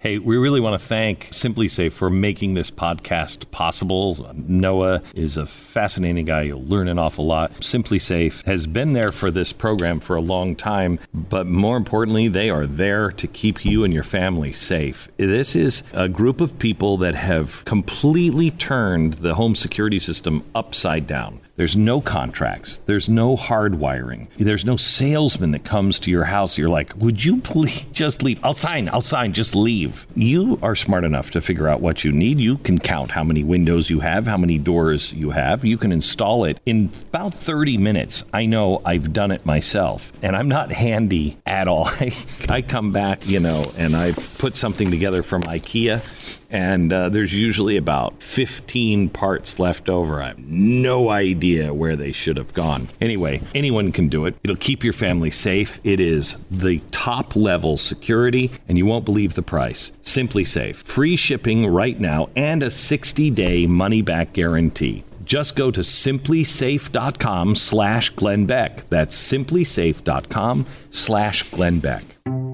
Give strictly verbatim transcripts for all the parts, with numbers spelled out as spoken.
Hey, we really want to thank SimpliSafe for making this podcast possible. Noah is a fascinating guy. You'll learn an awful lot. SimpliSafe has been there for this program for a long time, but more importantly, they are there to keep you and your family safe. This is a group of people that have completely turned the home security system upside down. There's no contracts. There's no hard wiring. There's no salesman that comes to your house. You're like, would you please just leave? I'll sign. I'll sign. Just leave. You are smart enough to figure out what you need. You can count how many windows you have, how many doors you have. You can install it in about thirty minutes. I know I've done it myself, and I'm not handy at all. I, I come back, you know, and I've put something together from IKEA. And uh, there's usually about fifteen parts left over. I have no idea where they should have gone. Anyway, anyone can do it. It'll keep your family safe. It is the top level security, and you won't believe the price. SimpliSafe. Free shipping right now and a sixty day money-back guarantee. Just go to simplysafe.com slash Glenn Beck. That's simplysafe.com slash Glenn Beck.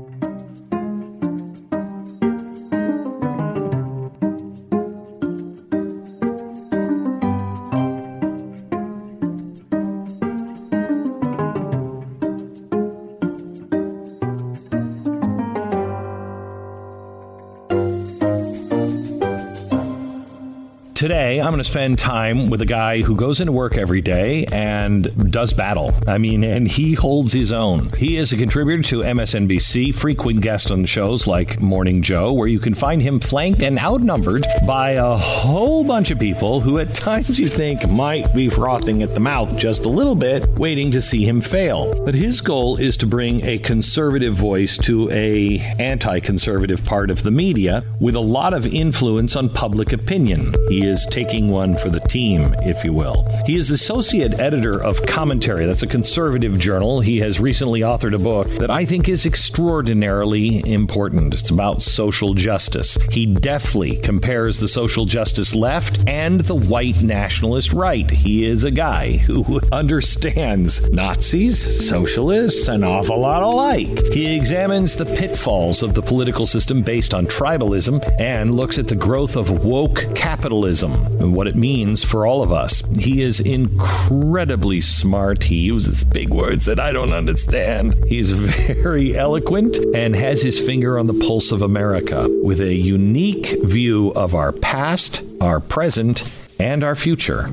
Today, I'm going to spend time with a guy who goes into work every day and does battle. I mean, and he holds his own. He is a contributor to M S N B C, frequent guest on shows like Morning Joe, where you can find him flanked and outnumbered by a whole bunch of people who at times you think might be frothing at the mouth just a little bit, waiting to see him fail. But his goal is to bring a conservative voice to a anti-conservative part of the media with a lot of influence on public opinion. He is taking one for the team, if you will. He is associate editor of Commentary. That's a conservative journal. He has recently authored a book that I think is extraordinarily important. It's about social justice. He deftly compares the social justice left and the white nationalist right. He is a guy who understands Nazis, socialists, an awful lot alike. He examines the pitfalls of the political system based on tribalism and looks at the growth of woke capitalism and what it means for all of us. He is incredibly smart. He uses big words that I don't understand. He's very eloquent and has his finger on the pulse of America with a unique view of our past, our present, and our future.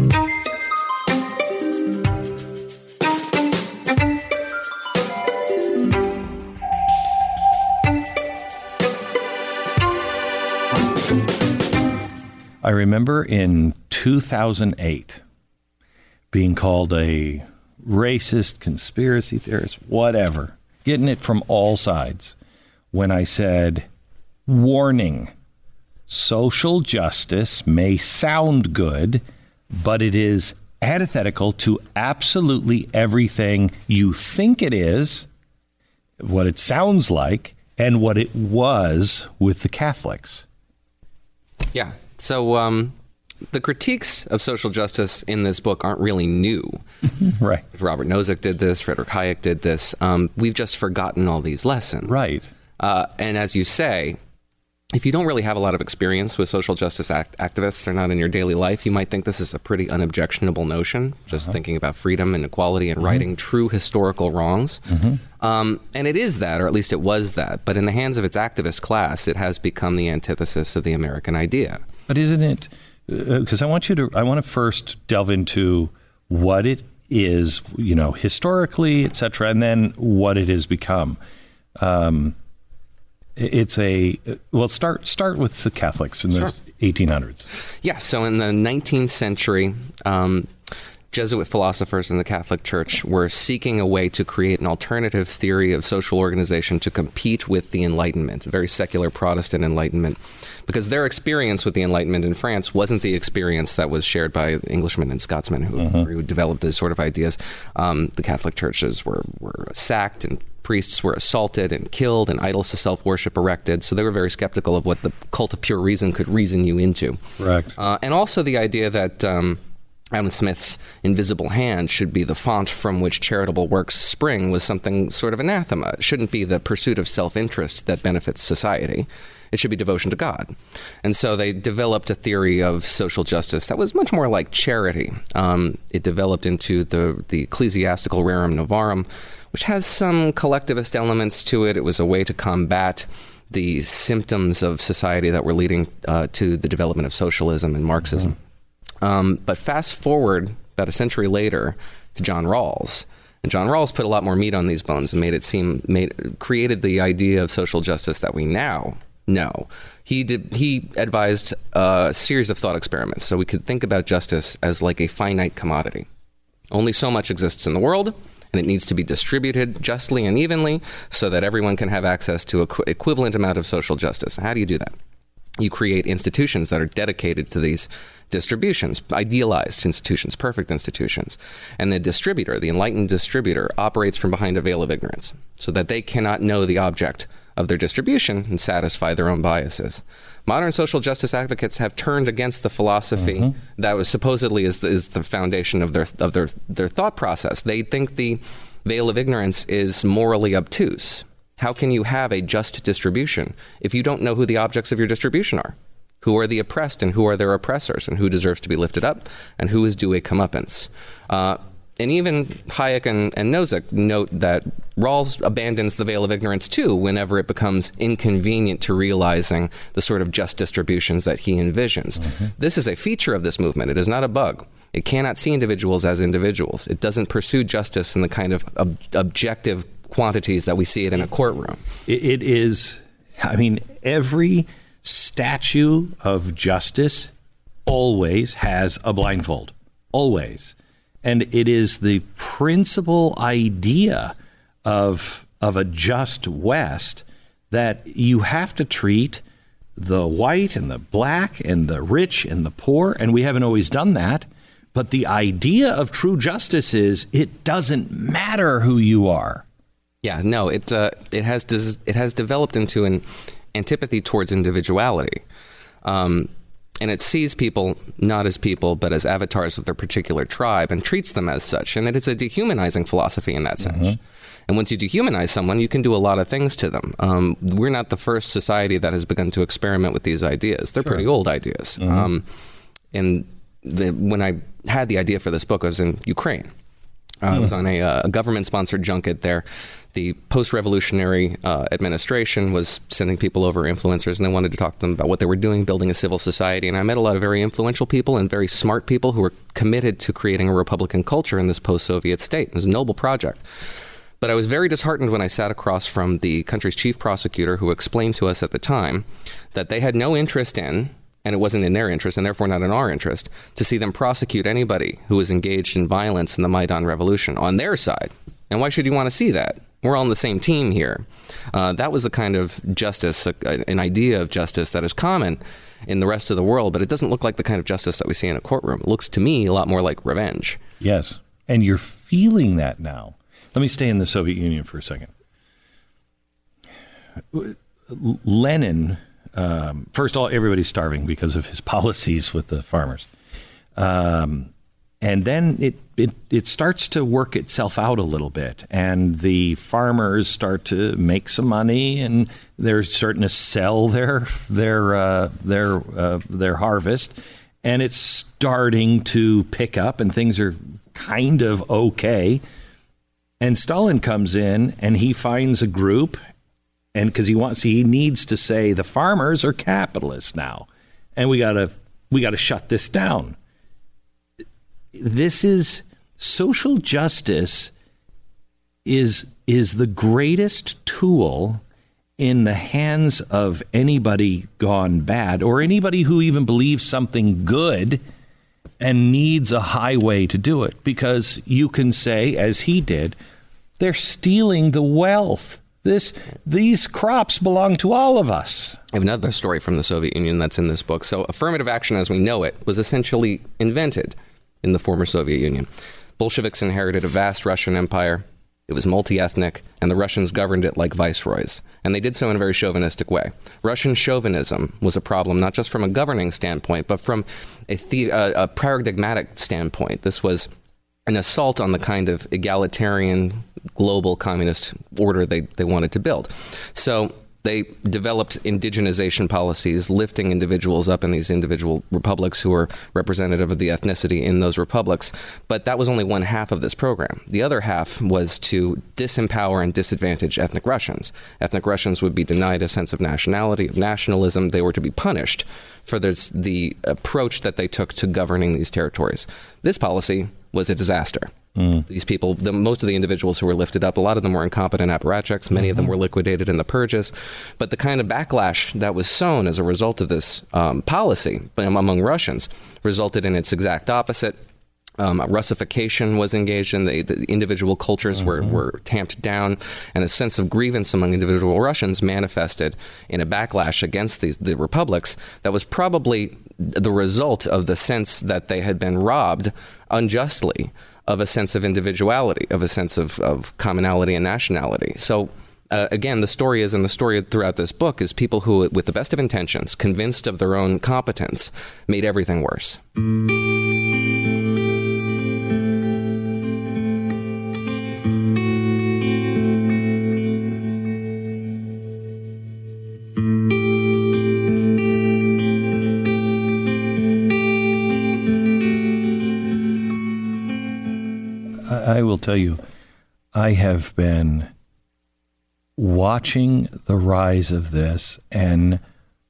I remember in two thousand eight being called a racist, conspiracy theorist, whatever, getting it from all sides when I said, warning, social justice may sound good, but it is antithetical to absolutely everything you think it is, what it sounds like, and what it was with the Catholics. Yeah. So um, the critiques of social justice in this book aren't really new. Right. Robert Nozick did this. Frederick Hayek did this. Um, we've just forgotten all these lessons. Right. Uh, and as you say, if you don't really have a lot of experience with social justice act- activists, they're not in your daily life, you might think this is a pretty unobjectionable notion, just uh-huh. thinking about freedom and equality and mm-hmm. righting true historical wrongs. Mm-hmm. Um, and it is that, or at least it was that. But in the hands of its activist class, it has become the antithesis of the American idea. But isn't it, because uh, I want you to, I want to first delve into what it is, you know, historically, et cetera, and then what it has become. Um It's a, well, start start with the Catholics in the sure. eighteen hundreds. Yeah, so in the nineteenth century, um, Jesuit philosophers in the Catholic Church were seeking a way to create an alternative theory of social organization to compete with the Enlightenment, a very secular Protestant Enlightenment, because their experience with the Enlightenment in France wasn't the experience that was shared by Englishmen and Scotsmen who, uh-huh. who developed these sort of ideas. Um, the Catholic churches were, were sacked and priests were assaulted and killed and idols to self-worship erected. So they were very skeptical of what the cult of pure reason could reason you into. Correct. Uh, and also the idea that um, Adam Smith's invisible hand should be the font from which charitable works spring was something sort of anathema. It shouldn't be the pursuit of self-interest that benefits society. It should be devotion to God. And so they developed a theory of social justice that was much more like charity. Um, it developed into the, the ecclesiastical rerum novarum, which has some collectivist elements to it. It was a way to combat the symptoms of society that were leading uh, to the development of socialism and Marxism. Mm-hmm. Um, but fast forward about a century later to John Rawls. And John Rawls put a lot more meat on these bones and made it seem, made, created the idea of social justice that we now know. He did, he advised a series of thought experiments. So we could think about justice as like a finite commodity. Only so much exists in the world, and it needs to be distributed justly and evenly so that everyone can have access to an equ- equivalent amount of social justice. How do you do that? You create institutions that are dedicated to these distributions, idealized institutions, perfect institutions. And the distributor, the enlightened distributor, operates from behind a veil of ignorance so that they cannot know the object of their distribution and satisfy their own biases. Modern social justice advocates have turned against the philosophy mm-hmm. that was supposedly is the, is the foundation of their of their their thought process. They think the veil of ignorance is morally obtuse. How can you have a just distribution if you don't know who the objects of your distribution are? Who are the oppressed and who are their oppressors, and who deserves to be lifted up and who is due a comeuppance? Uh, and even Hayek and, and Nozick note that Rawls abandons the veil of ignorance too whenever it becomes inconvenient to realizing the sort of just distributions that he envisions. Mm-hmm. This is a feature of this movement. It is not a bug. It cannot see individuals as individuals. It doesn't pursue justice in the kind of ob- objective quantities that we see it in a courtroom. It, it is, I mean, every statue of justice always has a blindfold. Always. And it is the principal idea of of a just West that you have to treat the white and the black and the rich and the poor, and we haven't always done that. But the idea of true justice is it doesn't matter who you are. Yeah, no, it uh, it has des- it has developed into an antipathy towards individuality. Um, and it sees people not as people, but as avatars of their particular tribe and treats them as such. And it is a dehumanizing philosophy in that sense. Mm-hmm. And once you dehumanize someone, you can do a lot of things to them. Um, we're not the first society that has begun to experiment with these ideas. They're sure. pretty old ideas. Mm-hmm. Um, and the, when I had the idea for this book, I was in Ukraine. Uh, mm. I was on a, uh, a government-sponsored junket there. The post-revolutionary uh, administration was sending people over, influencers, and they wanted to talk to them about what they were doing, building a civil society. And I met a lot of very influential people and very smart people who were committed to creating a Republican culture in this post-Soviet state. It was a noble project. But I was very disheartened when I sat across from the country's chief prosecutor, who explained to us at the time that they had no interest in, and it wasn't in their interest, and therefore not in our interest, to see them prosecute anybody who was engaged in violence in the Maidan Revolution on their side. And why should you want to see that? We're all on the same team here. Uh, that was the kind of justice, a, an idea of justice that is common in the rest of the world, but it doesn't look like the kind of justice that we see in a courtroom. It looks to me a lot more like revenge. Yes, and you're feeling that now. Let me stay in the Soviet Union for a second. Lenin, um, first of all, everybody's starving because of his policies with the farmers. Um, and then it, it it starts to work itself out a little bit, and the farmers start to make some money, and they're starting to sell their their uh, their uh, their harvest, and it's starting to pick up, and things are kind of okay. And Stalin comes in, and he finds a group, and because he wants, he needs to say the farmers are capitalists now, and we gotta we gotta shut this down. This is social justice is is the greatest tool in the hands of anybody gone bad, or anybody who even believes something good and needs a highway to do it, because you can say, as he did, they're stealing the wealth. This these crops belong to all of us. I have another story from the Soviet Union that's in this book. So affirmative action as we know it was essentially invented in the former Soviet Union. Bolsheviks inherited a vast Russian empire. It was multi-ethnic, and the Russians governed it like viceroys. And they did so in a very chauvinistic way. Russian chauvinism was a problem not just from a governing standpoint, but from a, the- uh, a paradigmatic standpoint. This was an assault on the kind of egalitarian global communist order they, they wanted to build. So they developed indigenization policies, lifting individuals up in these individual republics who were representative of the ethnicity in those republics. But that was only one half of this program. The other half was to disempower and disadvantage ethnic Russians. Ethnic Russians would be denied a sense of nationality, of nationalism. They were to be punished for this, the approach that they took to governing these territories. This policy was a disaster. Mm. These people, the, most of the individuals who were lifted up, a lot of them were incompetent apparatchiks. Many mm-hmm. of them were liquidated in the purges. But the kind of backlash that was sown as a result of this um, policy among Russians resulted in its exact opposite. Um, Russification was engaged in. The, the individual cultures mm-hmm. were, were tamped down, and a sense of grievance among individual Russians manifested in a backlash against these, the republics that was probably the result of the sense that they had been robbed unjustly of a sense of individuality, of a sense of, of commonality and nationality. So uh, again, the story is, and the story throughout this book is people who, with the best of intentions, convinced of their own competence, made everything worse. I will tell you, I have been watching the rise of this and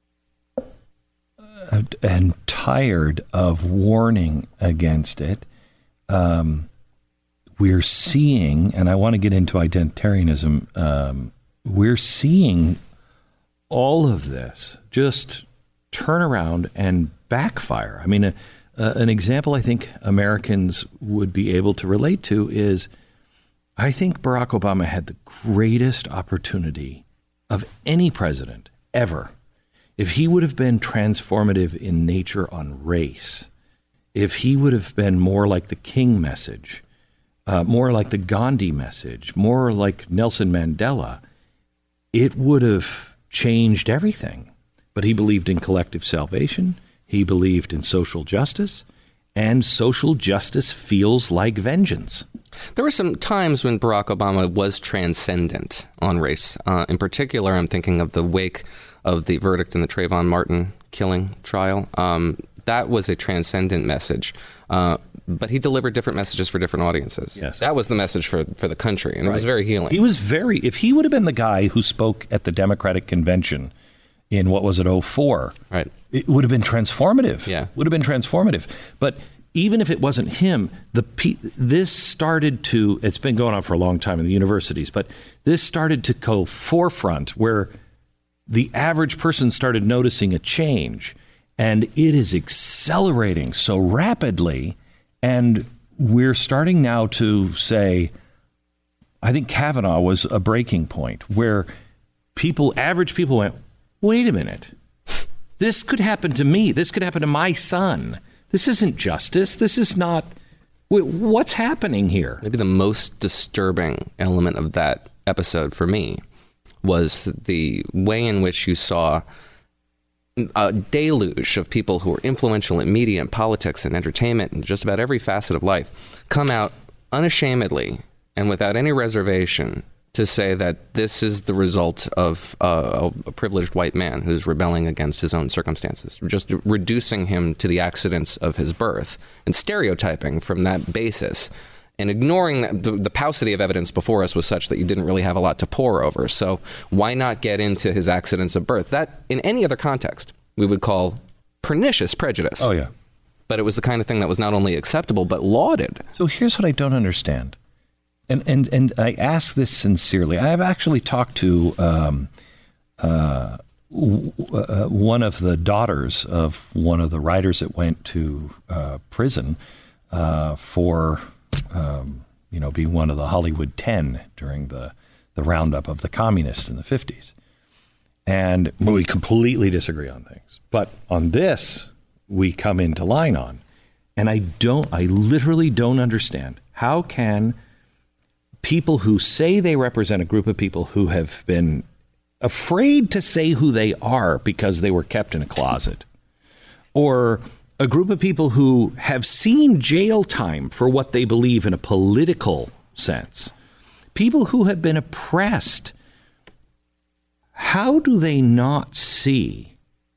uh, and tired of warning against it. Um, we're seeing, and I want to get into identitarianism, um, we're seeing all of this just turn around and backfire. I mean, a, Uh, an example I think Americans would be able to relate to is I think Barack Obama had the greatest opportunity of any president ever. If he would have been transformative in nature on race, if he would have been more like the King message, uh, more like the Gandhi message, more like Nelson Mandela, it would have changed everything. But he believed in collective salvation. He believed in social justice, and social justice feels like vengeance. There were some times when Barack Obama was transcendent on race. Uh, in particular, I'm thinking of the wake of the verdict in the Trayvon Martin killing trial. Um, that was a transcendent message. Uh, but he delivered different messages for different audiences. Yes. That was the message for, for the country, and right. It was very healing. He was very, if he would have been the guy who spoke at the Democratic Convention in, what was it, oh four, right. It would have been transformative. Yeah. Would have been transformative. But even if it wasn't him, the this started to, it's been going on for a long time in the universities, but this started to go forefront where the average person started noticing a change, and it is accelerating so rapidly. And we're starting now to say, I think Kavanaugh was a breaking point where people, average people went, wait a minute. This could happen to me. This could happen to my son. This isn't justice. This is not. What's happening here? Maybe the most disturbing element of that episode for me was the way in which you saw a deluge of people who were influential in media and politics and entertainment and just about every facet of life come out unashamedly and without any reservation to say that this is the result of uh, a privileged white man who's rebelling against his own circumstances, just reducing him to the accidents of his birth and stereotyping from that basis and ignoring that the, the paucity of evidence before us was such that you didn't really have a lot to pore over. So why not get into his accidents of birth? That, in any other context, we would call pernicious prejudice. Oh, yeah. But it was the kind of thing that was not only acceptable, but lauded. So here's what I don't understand. And, and and I ask this sincerely. I have actually talked to um, uh, w- uh, one of the daughters of one of the writers that went to uh, prison uh, for, um, you know, being one of the Hollywood Ten during the, the roundup of the communists in the fifties. And we completely disagree on things. But on this, we come into line on. And I don't, I literally don't understand. How can people who say they represent a group of people who have been afraid to say who they are because they were kept in a closet, or a group of people who have seen jail time for what they believe in a political sense, people who have been oppressed. How do they not see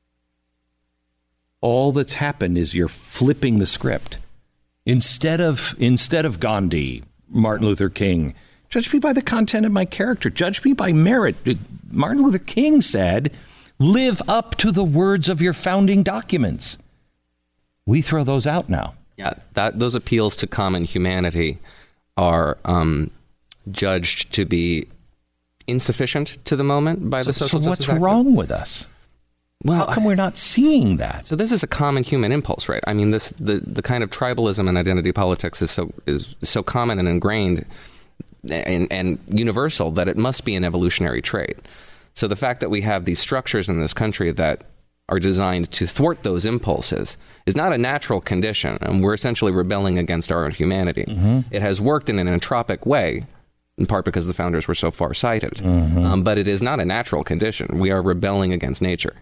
all that's happened is you're flipping the script? Instead of instead of Gandhi, Martin Luther King, judge me by the content of my character. Judge me by merit. Martin Luther King said, live up to the words of your founding documents. We throw those out now. Yeah, that those appeals to common humanity are um, judged to be insufficient to the moment by the so, social so justice what's activists. wrong with us? Well, how come we're not seeing that? So this is a common human impulse, right? I mean, this the, the kind of tribalism and identity politics is so is so common and ingrained and, and universal that it must be an evolutionary trait. So the fact that we have these structures in this country that are designed to thwart those impulses is not a natural condition, and we're essentially rebelling against our own humanity. Mm-hmm. It has worked in an entropic way, in part because the founders were so far-sighted, mm-hmm. um, but it is not a natural condition. We are rebelling against nature.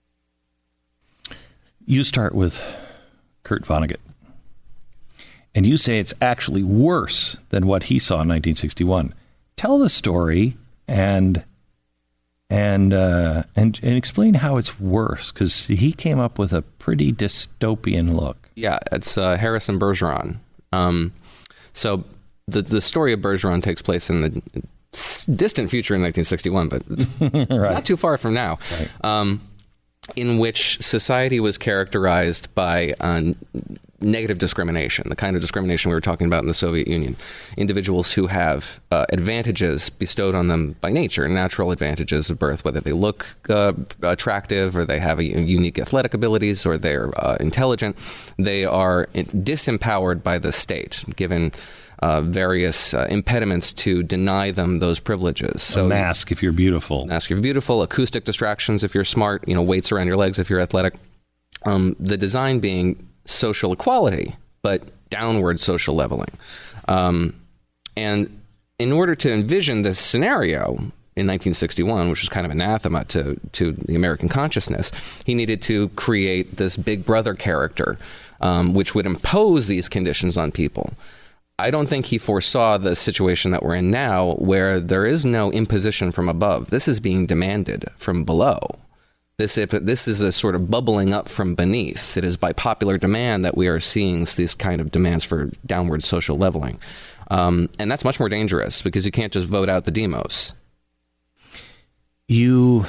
You start with Kurt Vonnegut, and you say it's actually worse than what he saw in nineteen sixty-one. Tell the story and and uh, and, and explain how it's worse, because he came up with a pretty dystopian look. Yeah, it's uh, Harrison Bergeron. Um, so the the story of Bergeron takes place in the distant future in nineteen sixty-one, but it's right. not too far from now. Right. Um, in which society was characterized by uh, negative discrimination, the kind of discrimination we were talking about in the Soviet Union. Individuals who have uh, advantages bestowed on them by nature, natural advantages of birth, whether they look uh, attractive or they have a unique athletic abilities or they're uh, intelligent, they are disempowered by the state, given Uh, various uh, impediments to deny them those privileges. So, a mask if you're beautiful. Mask if you're beautiful, acoustic distractions if you're smart, you know, weights around your legs if you're athletic. Um, the design being social equality, but downward social leveling. Um, and in order to envision this scenario in nineteen sixty-one, which was kind of anathema to, to the American consciousness, he needed to create this big brother character, um, which would impose these conditions on people. I don't think he foresaw the situation that we're in now, where there is no imposition from above. This is being demanded from below. This, if it, this is a sort of bubbling up from beneath. It is by popular demand that we are seeing these kind of demands for downward social leveling. Um, and that's much more dangerous, because you can't just vote out the demos. You,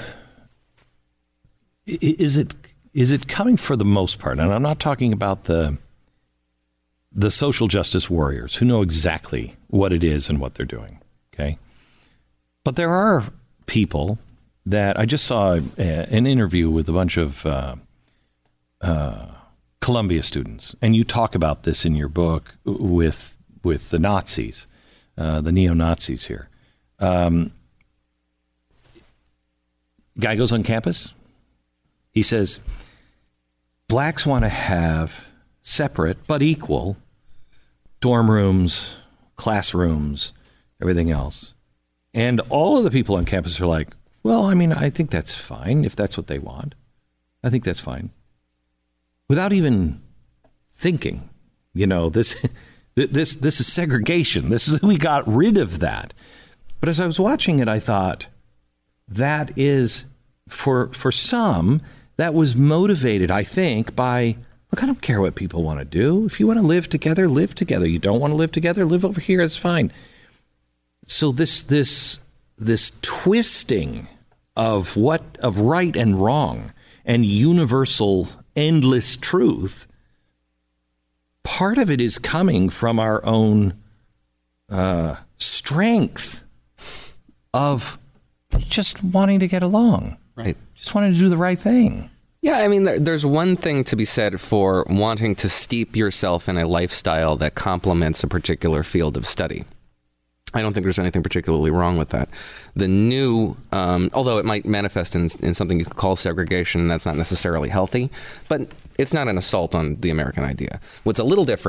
is it is it coming for the most part? And I'm not talking about the the social justice warriors who know exactly what it is and what they're doing. Okay. But there are people that I just saw a, an interview with a bunch of uh, uh, Columbia students. And you talk about this in your book with, with the Nazis, uh, the neo-Nazis here. Um, guy goes on campus. He says, blacks want to have separate but equal dorm rooms, classrooms, everything else. And all of the people on campus are like, well, I mean, I think that's fine if that's what they want. I think that's fine. Without even thinking, you know, this this this is segregation. This is, we got rid of that. But as I was watching it, I thought that is, for for some, that was motivated, I think, by, look, I don't care what people want to do. If you want to live together, live together. You don't want to live together, live over here. It's fine. So this this this twisting of what of right and wrong and universal endless truth, part of it is coming from our own uh, strength of just wanting to get along. Right. Just wanting to do the right thing. Yeah, I mean, there, there's one thing to be said for wanting to steep yourself in a lifestyle that complements a particular field of study. I don't think there's anything particularly wrong with that. The new, um, although it might manifest in, in something you could call segregation, that's not necessarily healthy, but it's not an assault on the American idea. What's a little different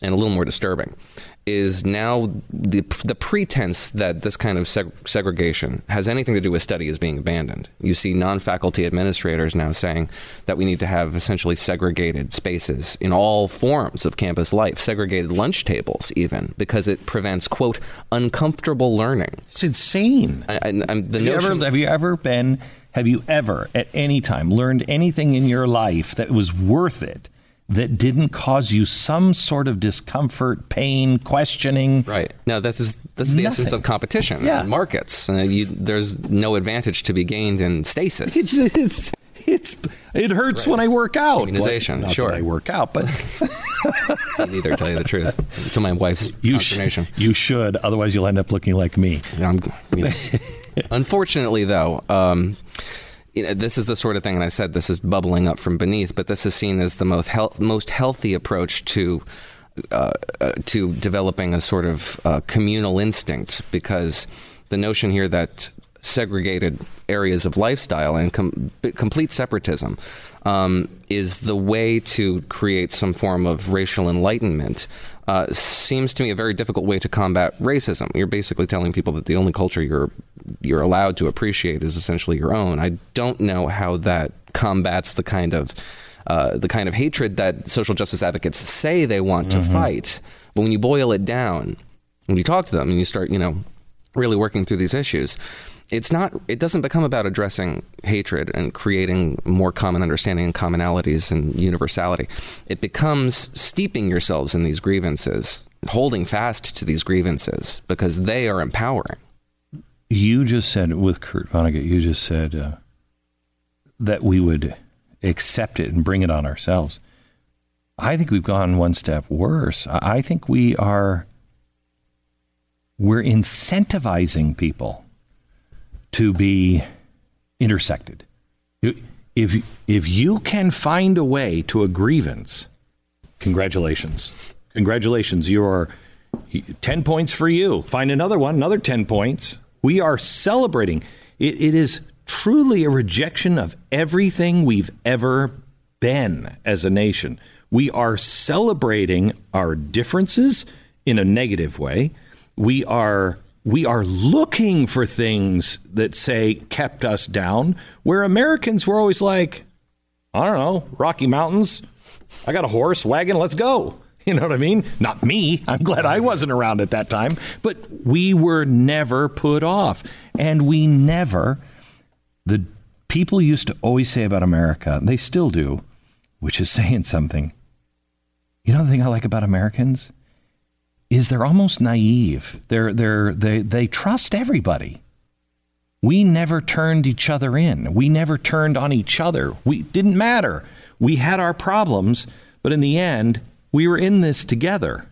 and a little more disturbing, is now the the pretense that this kind of seg- segregation has anything to do with study is being abandoned. You see non-faculty administrators now saying that we need to have essentially segregated spaces in all forms of campus life, segregated lunch tables even, because it prevents, quote, uncomfortable learning. It's insane. I, I, I'm, the have, you notion- ever, have you ever been, have you ever at any time learned anything in your life that was worth it, that didn't cause you some sort of discomfort, pain, questioning? Right. No, this is this is the Nothing. essence of competition Yeah. in markets. Uh, you, there's no advantage to be gained in stasis. It's it's it's it hurts when I work out. Immunization, Well, not sure. that I work out, but I neither, tell you the truth. To my wife's you sh- consternation. you should. Otherwise, you'll end up looking like me. I'm, you know. Unfortunately, though, um, you know, this is the sort of thing, and I said this is bubbling up from beneath, but this is seen as the most health, most healthy approach to uh, uh, to developing a sort of uh, communal instinct, because the notion here that segregated areas of lifestyle and com- complete separatism um, is the way to create some form of racial enlightenment uh, seems to me a very difficult way to combat racism. You're basically telling people that the only culture you're you're allowed to appreciate is essentially your own. I don't know how that combats the kind of uh, the kind of hatred that social justice advocates say they want mm-hmm. to fight. But when you boil it down, when you talk to them and you start, you know, really working through these issues, it's not. It doesn't become about addressing hatred and creating more common understanding and commonalities and universality. It becomes steeping yourselves in these grievances, holding fast to these grievances because they are empowering. You just said with Kurt Vonnegut, you just said uh, that we would accept it and bring it on ourselves. I think we've gone one step worse. I think we are, we're incentivizing people to be intersected. If, if you can find a way to a grievance, congratulations. Congratulations. You are ten points for you. Find another one, another ten points. We are celebrating. It, it is truly a rejection of everything we've ever been as a nation. We are celebrating our differences in a negative way. We are we are looking for things that say kept us down, where Americans were always like, I don't know, Rocky Mountains. I got a horse, wagon, let's go. You know what I mean? Not me. I'm glad I wasn't around at that time. But we were never put off. And we never, the people used to always say about America, they still do, which is saying something. You know the thing I like about Americans is they're almost naive. They're they're they they trust everybody. We never turned each other in. We never turned on each other. We didn't matter. We had our problems, but in the end, we were in this together.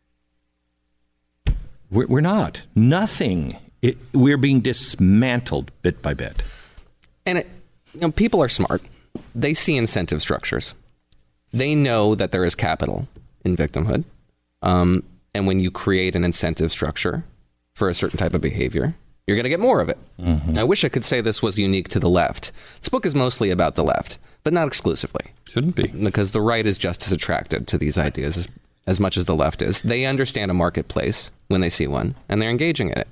We're, we're not. Nothing. It, we're being dismantled bit by bit. And it, you know, people are smart. They see incentive structures. They know that there is capital in victimhood. Um, and when you create an incentive structure for a certain type of behavior, you're going to get more of it. Mm-hmm. I wish I could say this was unique to the left. This book is mostly about the left, but not exclusively. Shouldn't be. Because the right is just as attracted to these ideas as, as much as the left is. They understand a marketplace when they see one, and they're engaging in it.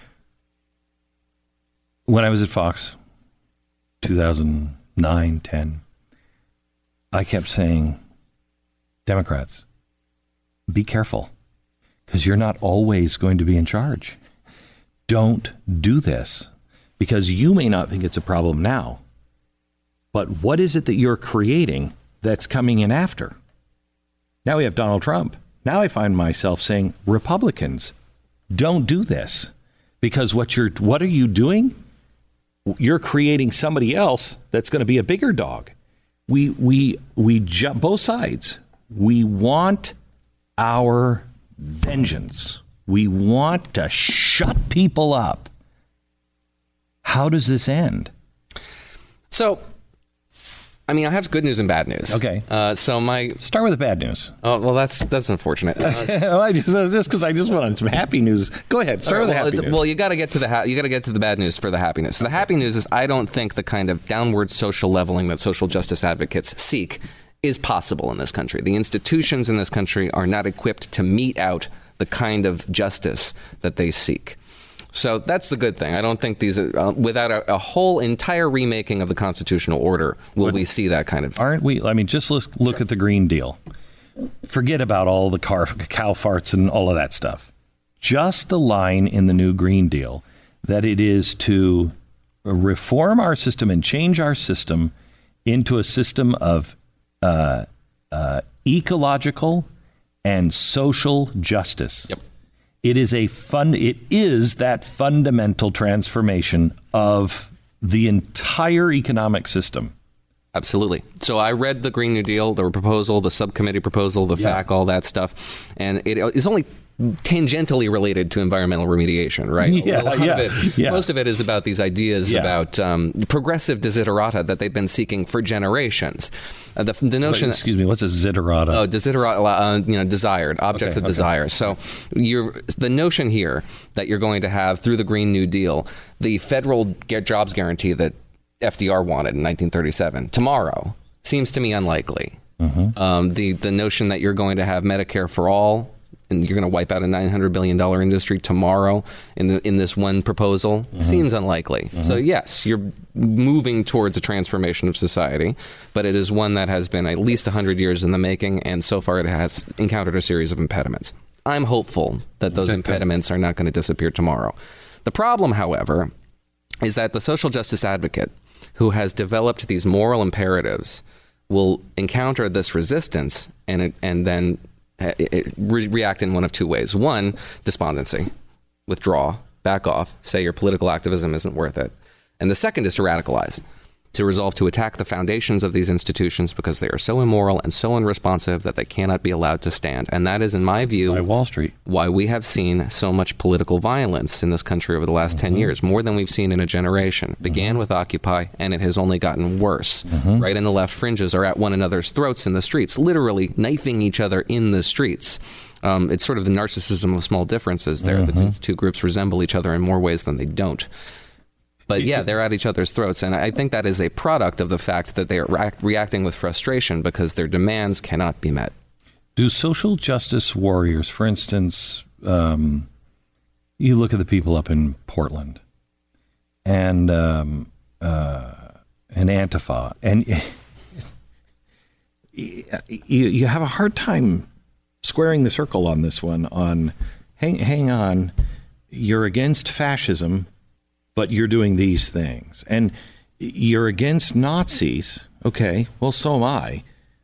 When I was at Fox, two thousand nine, ten, I kept saying, Democrats, be careful, because you're not always going to be in charge. Don't do this, because you may not think it's a problem now. But what is it that you're creating that's coming in after? Now we have Donald Trump. Now I find myself saying, Republicans, don't do this, because what you're what are you doing? You're creating somebody else that's going to be a bigger dog. We we we ju- both sides. We want our vengeance. We want to shut people up. How does this end? So, I mean, I have good news and bad news. Okay. Uh, so my start with the bad news. Oh well, that's that's unfortunate. Uh, well, I just because I just wanted some happy news. Go ahead. Start right, with well, the happy news. Well, you got to get to the ha- you got to get to the bad news for the happy news. So the happy news is I don't think the kind of downward social leveling that social justice advocates seek is possible in this country. The institutions in this country are not equipped to mete out the kind of justice that they seek. So that's the good thing. I don't think these, uh, without a, a whole entire remaking of the constitutional order, will but we see that kind of... Aren't we? I mean, just look, look at the Green Deal. Forget about all the car, cow farts and all of that stuff. Just the line in the new Green Deal that it is to reform our system and change our system into a system of uh, uh, ecological and social justice. Yep. It is a fun. It is that fundamental transformation of the entire economic system. Absolutely. So I read the Green New Deal, the proposal, the subcommittee proposal, the Yeah. F A Q, all that stuff, and it is only tangentially related to environmental remediation, right? Yeah, a lot yeah, of it, yeah. Most of it is about these ideas Yeah. about um, progressive desiderata that they've been seeking for generations. Uh, the, the notion. But, excuse me, what's a zitterata? Oh, desiderata, uh, you know, desired objects Okay, of okay. desire. So, you're the notion here that you're going to have through the Green New Deal, the federal get jobs guarantee that F D R wanted in nineteen thirty-seven tomorrow seems to me unlikely. Mm-hmm. Um, the the notion that you're going to have Medicare for all and you're going to wipe out a nine hundred billion dollars industry tomorrow in the, in this one proposal mm-hmm. seems unlikely. Mm-hmm. So yes, you're moving towards a transformation of society, but it is one that has been at least one hundred years in the making, and so far it has encountered a series of impediments. I'm hopeful that those okay. impediments are not going to disappear tomorrow. The problem, however, is that the social justice advocate who has developed these moral imperatives will encounter this resistance and and then re- react in one of two ways. One, despondency, withdraw, back off, say your political activism isn't worth it. And the second is to radicalize, to resolve to attack the foundations of these institutions because they are so immoral and so unresponsive that they cannot be allowed to stand. And that is, in my view, by Wall Street, why we have seen so much political violence in this country over the last mm-hmm. ten years, more than we've seen in a generation. Mm-hmm. Began with Occupy, and it has only gotten worse. Mm-hmm. Right and the left fringes are at one another's throats in the streets, literally knifing each other in the streets. Um, it's sort of the narcissism of small differences there. Mm-hmm. That these two groups resemble each other in more ways than they don't. But yeah, they're at each other's throats, and I think that is a product of the fact that they are react- reacting with frustration because their demands cannot be met. Do social justice warriors, for instance, um, you look at the people up in Portland and um, uh, and Antifa, and you, you have a hard time squaring the circle on this one. On hang, hang on, you're against fascism, but you're doing these things. And you're against Nazis. Okay, well, so am I.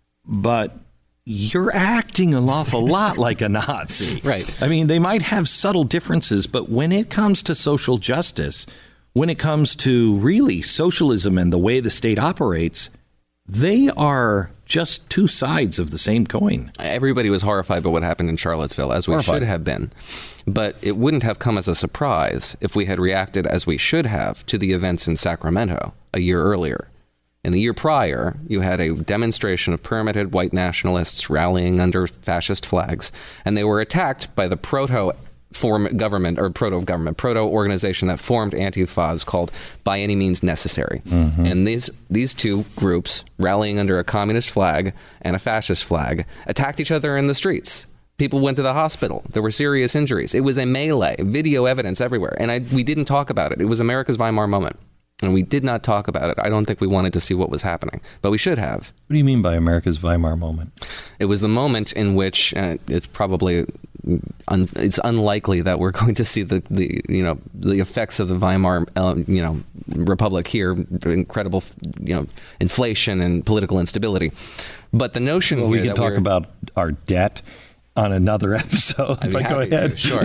But you're acting an awful lot like a Nazi. Right. I mean, they might have subtle differences, but when it comes to social justice, when it comes to really socialism and the way the state operates, they are just two sides of the same coin. Everybody was horrified by what happened in Charlottesville, as we horrified. should have been. But it wouldn't have come as a surprise if we had reacted as we should have to the events in Sacramento a year earlier. In the year prior, you had a demonstration of permitted white nationalists rallying under fascist flags, and they were attacked by the proto form government or proto government proto organization that formed Antifa called By Any Means Necessary. Mm-hmm. And these these two groups rallying under a communist flag and a fascist flag attacked each other in the streets. People went to the hospital. There were serious injuries. It was a melee, video evidence everywhere. And I, we didn't talk about it. It was America's Weimar moment. And we did not talk about it. I don't think we wanted to see what was happening, but we should have. What do you mean by America's Weimar moment? It was the moment in which uh, it's probably un, it's unlikely that we're going to see the, the you know the effects of the Weimar uh, you know Republic here, incredible you know inflation and political instability. But the notion well, here we can that talk about our debt on another episode. I'd be but happy go ahead. To, sure.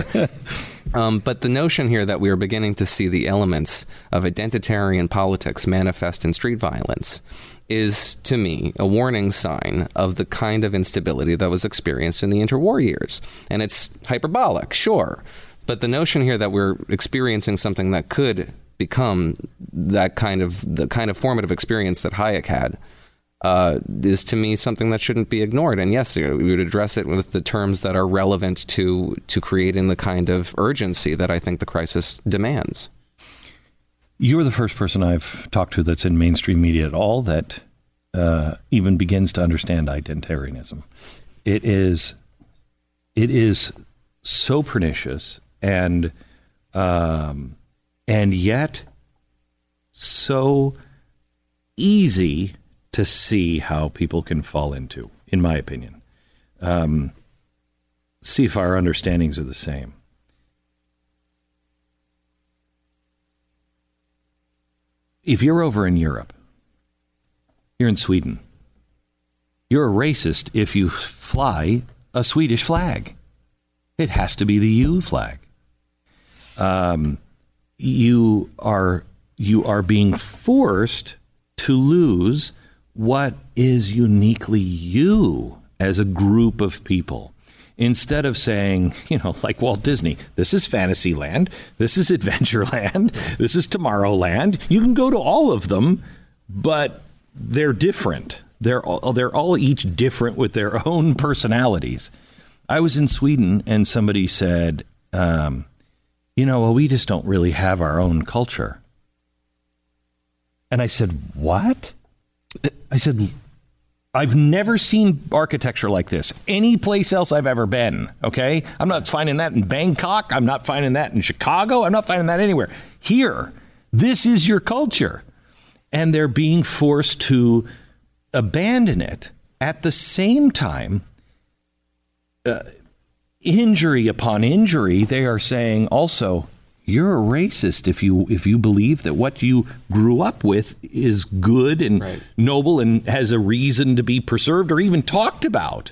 Um, but the notion here that we are beginning to see the elements of identitarian politics manifest in street violence is, to me, a warning sign of the kind of instability that was experienced in the interwar years. And it's hyperbolic, sure. But the notion here that we're experiencing something that could become that kind of the kind of formative experience that Hayek had Uh, is to me something that shouldn't be ignored. And yes, we would address it with the terms that are relevant to to creating the kind of urgency that I think the crisis demands. You're the first person I've talked to that's in mainstream media at all that uh, even begins to understand identitarianism. It is, it is so pernicious and um, and yet so easy to see how people can fall into, in my opinion. Um, see if our understandings are the same. If you're over in Europe, you're in Sweden, you're a racist if you fly a Swedish flag. It has to be the U flag. Um, you are you are being forced to lose what is uniquely you as a group of people. Instead of saying, you know, like Walt Disney, this is Fantasyland, this is Adventureland, this is Tomorrowland. You can go to all of them, but they're different. They're all, they're all each different with their own personalities. I was in Sweden and somebody said, um, you know, well, we just don't really have our own culture. And I said, what? I said, I've never seen architecture like this any place else I've ever been. OK, I'm not finding that in Bangkok. I'm not finding that in Chicago. I'm not finding that anywhere. Here, this is your culture. And they're being forced to abandon it at the same time. Uh, injury upon injury, they are saying also, you're a racist if you if you believe that what you grew up with is good and right. noble and has a reason to be preserved or even talked about.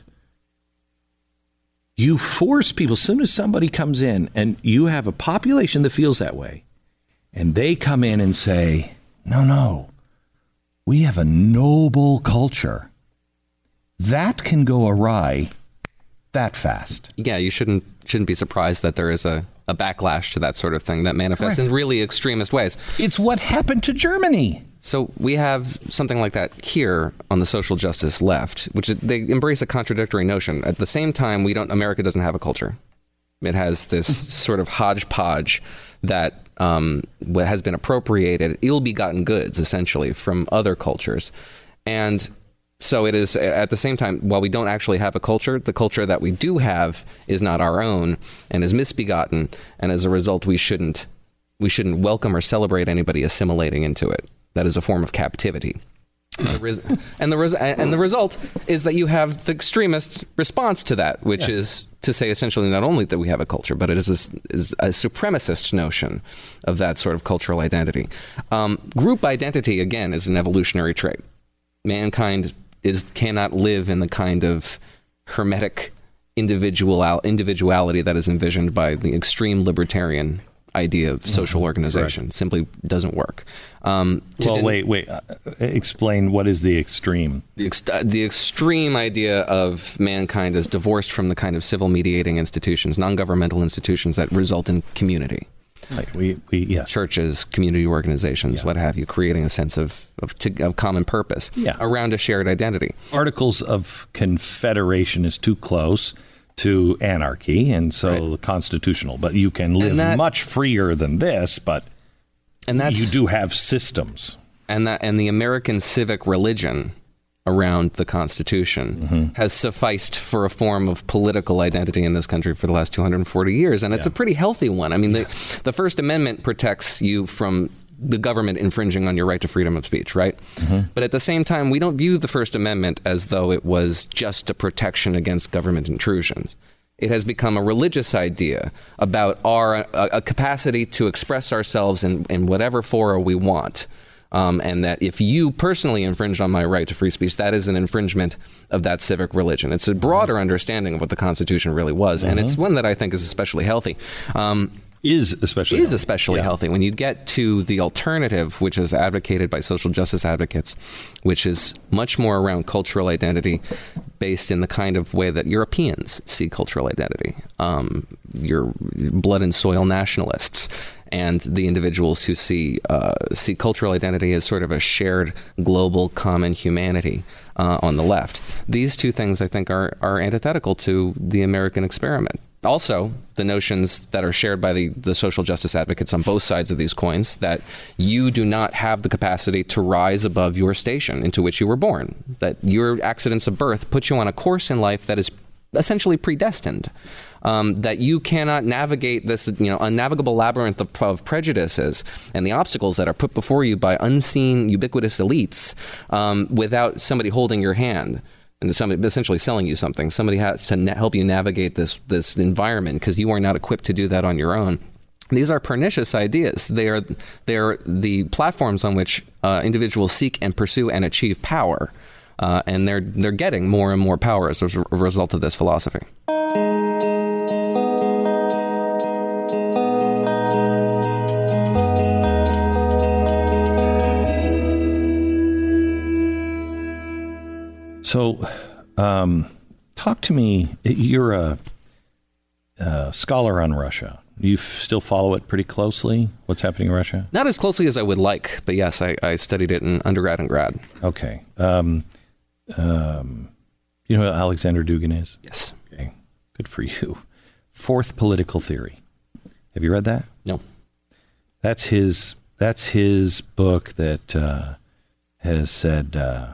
You force people, as soon as somebody comes in and you have a population that feels that way, and they come in and say, no, no, we have a noble culture. That can go awry that fast. Yeah, you shouldn't shouldn't be surprised that there is a, a backlash to that sort of thing that manifests Correct. in really extremist ways. It's what happened to Germany. So we have something like that here on the social justice left, which is, they embrace a contradictory notion. At the same time, we don't. America doesn't have a culture. It has this sort of hodgepodge that um, has been appropriated, ill-begotten goods, essentially, from other cultures. And so it is, at the same time, while we don't actually have a culture, the culture that we do have is not our own and is misbegotten. And as a result, we shouldn't we shouldn't welcome or celebrate anybody assimilating into it. That is a form of captivity. And the, res- and, the res- and the result is that you have the extremist response to that, which yeah. is to say essentially not only that we have a culture, but it is a, is a supremacist notion of that sort of cultural identity. Um, group identity, again, is an evolutionary trait. Mankind is cannot live in the kind of hermetic individual individuality that is envisioned by the extreme libertarian idea of social mm-hmm. organization. Correct. Simply doesn't work. Um, well, den- wait, wait. Uh, explain what is the extreme? The, ex- uh, the extreme idea of mankind is divorced from the kind of civil mediating institutions, non-governmental institutions that result in community. Like we, we, yes. Churches, community organizations, yeah. what have you, creating a sense of of, to, of common purpose yeah. around a shared identity. Articles of Confederation is too close to anarchy, and so right. constitutional. But you can live that, much freer than this. But and that's, you do have systems, and that and the American civic religion around the Constitution mm-hmm. has sufficed for a form of political identity in this country for the last two hundred forty years. And it's yeah. a pretty healthy one. I mean, yeah. the, the First Amendment protects you from the government infringing on your right to freedom of speech, right? Mm-hmm. But at the same time, we don't view the First Amendment as though it was just a protection against government intrusions. It has become a religious idea about our a, a capacity to express ourselves in, in whatever fora we want. Um, and that if you personally infringe on my right to free speech, that is an infringement of that civic religion. It's a broader understanding of what the Constitution really was, mm-hmm. and it's one that I think is especially healthy. Um, is especially is healthy. especially yeah. healthy. When you get to the alternative, which is advocated by social justice advocates, which is much more around cultural identity, based in the kind of way that Europeans see cultural identity. Um, your blood and soil nationalists. And the individuals who see uh, see cultural identity as sort of a shared global common humanity uh, on the left. These two things, I think, are, are antithetical to the American experiment. Also, the notions that are shared by the, the social justice advocates on both sides of these coins, that you do not have the capacity to rise above your station into which you were born, that your accidents of birth put you on a course in life that is essentially predestined, um, that you cannot navigate this, you know, unnavigable labyrinth of, of prejudices and the obstacles that are put before you by unseen, ubiquitous elites um, without somebody holding your hand. And somebody essentially selling you something. Somebody has to na- help you navigate this this environment because you are not equipped to do that on your own. These are pernicious ideas. They are they are the platforms on which uh, individuals seek and pursue and achieve power, uh, and they're they're getting more and more power as a result of this philosophy. So, um, talk to me. You're a, a scholar on Russia. You f- still follow it pretty closely? What's happening in Russia? Not as closely as I would like, but yes, I, I studied it in undergrad and grad. Okay. Um, um, you know who Alexander Dugin is? Yes. Okay. Good for you. Fourth Political Theory. Have you read that? No. That's his. That's his book that uh, has said. Uh,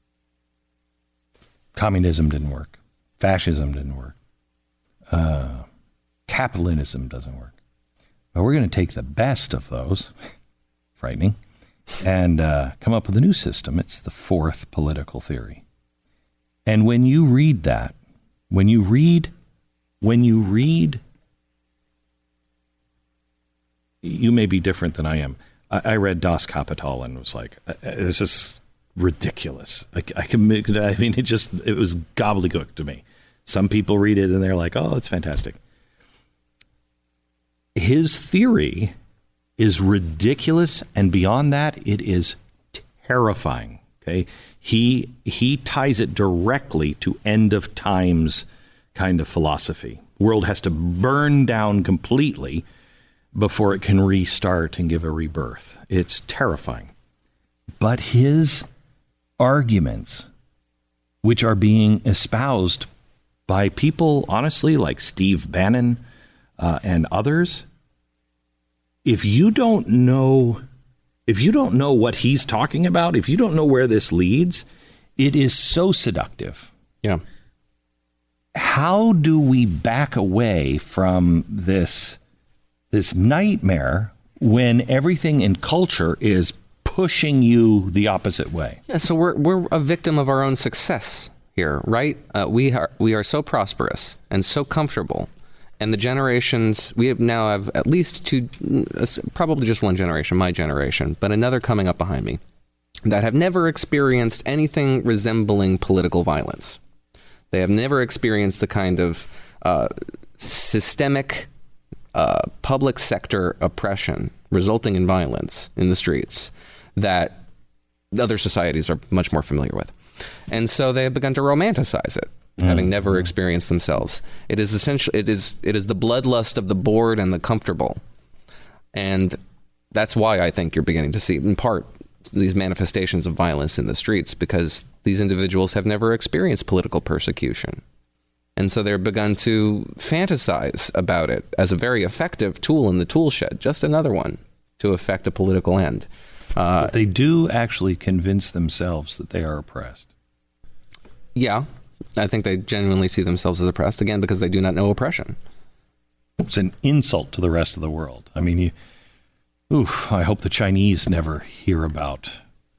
Communism didn't work. Fascism didn't work. Uh, capitalism doesn't work. But we're going to take the best of those, frightening, and uh, come up with a new system. It's the fourth political theory. And when you read that, when you read, when you read, you may be different than I am. I, I read Das Kapital and was like, this is ridiculous. I, I can. I mean, it just it was gobbledygook to me. Some people read it and they're like, "Oh, it's fantastic." His theory is ridiculous, and beyond that, it is terrifying. Okay, he he ties it directly to end of times kind of philosophy. World has to burn down completely before it can restart and give a rebirth. It's terrifying, but his arguments, which are being espoused by people, honestly, like Steve Bannon uh, and others, if you don't know, if you don't know what he's talking about, if you don't know where this leads, it is so seductive. Yeah. How do we back away from this this nightmare when everything in culture is pushing you the opposite way? Yeah, so we're we're a victim of our own success here, right? Uh, we are we are so prosperous and so comfortable, and the generations we have now have at least two, probably just one generation, my generation, but another coming up behind me, that have never experienced anything resembling political violence. They have never experienced the kind of uh, systemic uh, public sector oppression resulting in violence in the streets that other societies are much more familiar with. And so they have begun to romanticize it, mm-hmm. having never experienced themselves. It is essentially, it is, it is the bloodlust of the bored and the comfortable. And that's why I think you're beginning to see, in part, these manifestations of violence in the streets, because these individuals have never experienced political persecution. And so they're begun to fantasize about it as a very effective tool in the tool shed, just another one to effect a political end. Uh, but they do actually convince themselves that they are oppressed. Yeah, I think they genuinely see themselves as oppressed, again, because they do not know oppression. It's an insult to the rest of the world. I mean, you, oof, I hope the Chinese never hear about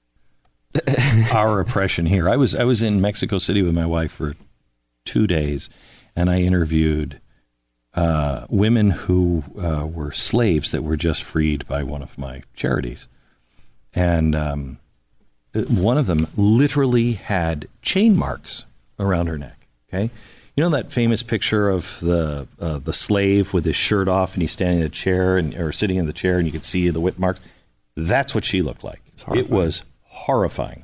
our oppression here. I was I was in Mexico City with my wife for two days, and I interviewed uh, women who uh, were slaves that were just freed by one of my charities. And um, one of them literally had chain marks around her neck. Okay, you know that famous picture of the uh, the slave with his shirt off and he's standing in a chair and or sitting in the chair and you could see the whip marks. That's what she looked like. It was horrifying.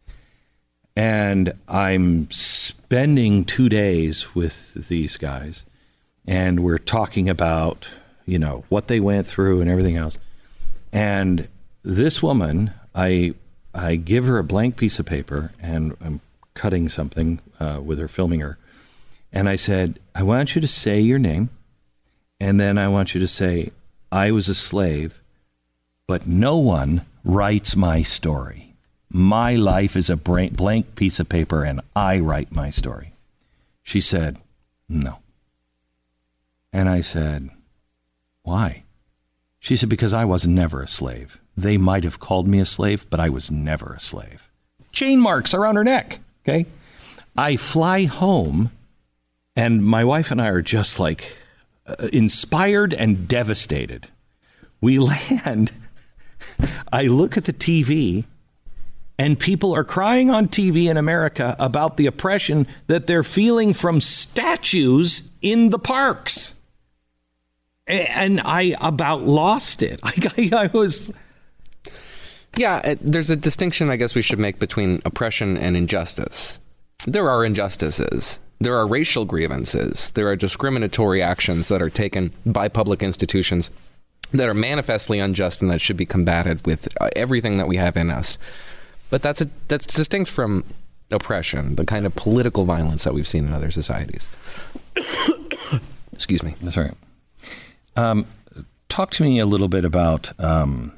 And I'm spending two days with these guys, and we're talking about, you know, what they went through and everything else. And this woman, I I give her a blank piece of paper, and I'm cutting something uh, with her, filming her. And I said, I want you to say your name, And then I want you to say, I was a slave, but no one writes my story. My life is a blank piece of paper, and I write my story. She said, no. And I said, why? She said, because I was never a slave. They might have called me a slave, but I was never a slave. Chain marks around her neck, okay? I fly home, and my wife and I are just like uh, inspired and devastated. We land, I look at the T V, and people are crying on T V in America about the oppression that they're feeling from statues in the parks. And I about lost it. I, I was... Yeah, there's a distinction I guess we should make between oppression and injustice. There are injustices. There are racial grievances. There are discriminatory actions that are taken by public institutions that are manifestly unjust and that should be combated with everything that we have in us. But that's a, that's distinct from oppression, the kind of political violence that we've seen in other societies. Excuse me. That's right. Um, talk to me a little bit about um,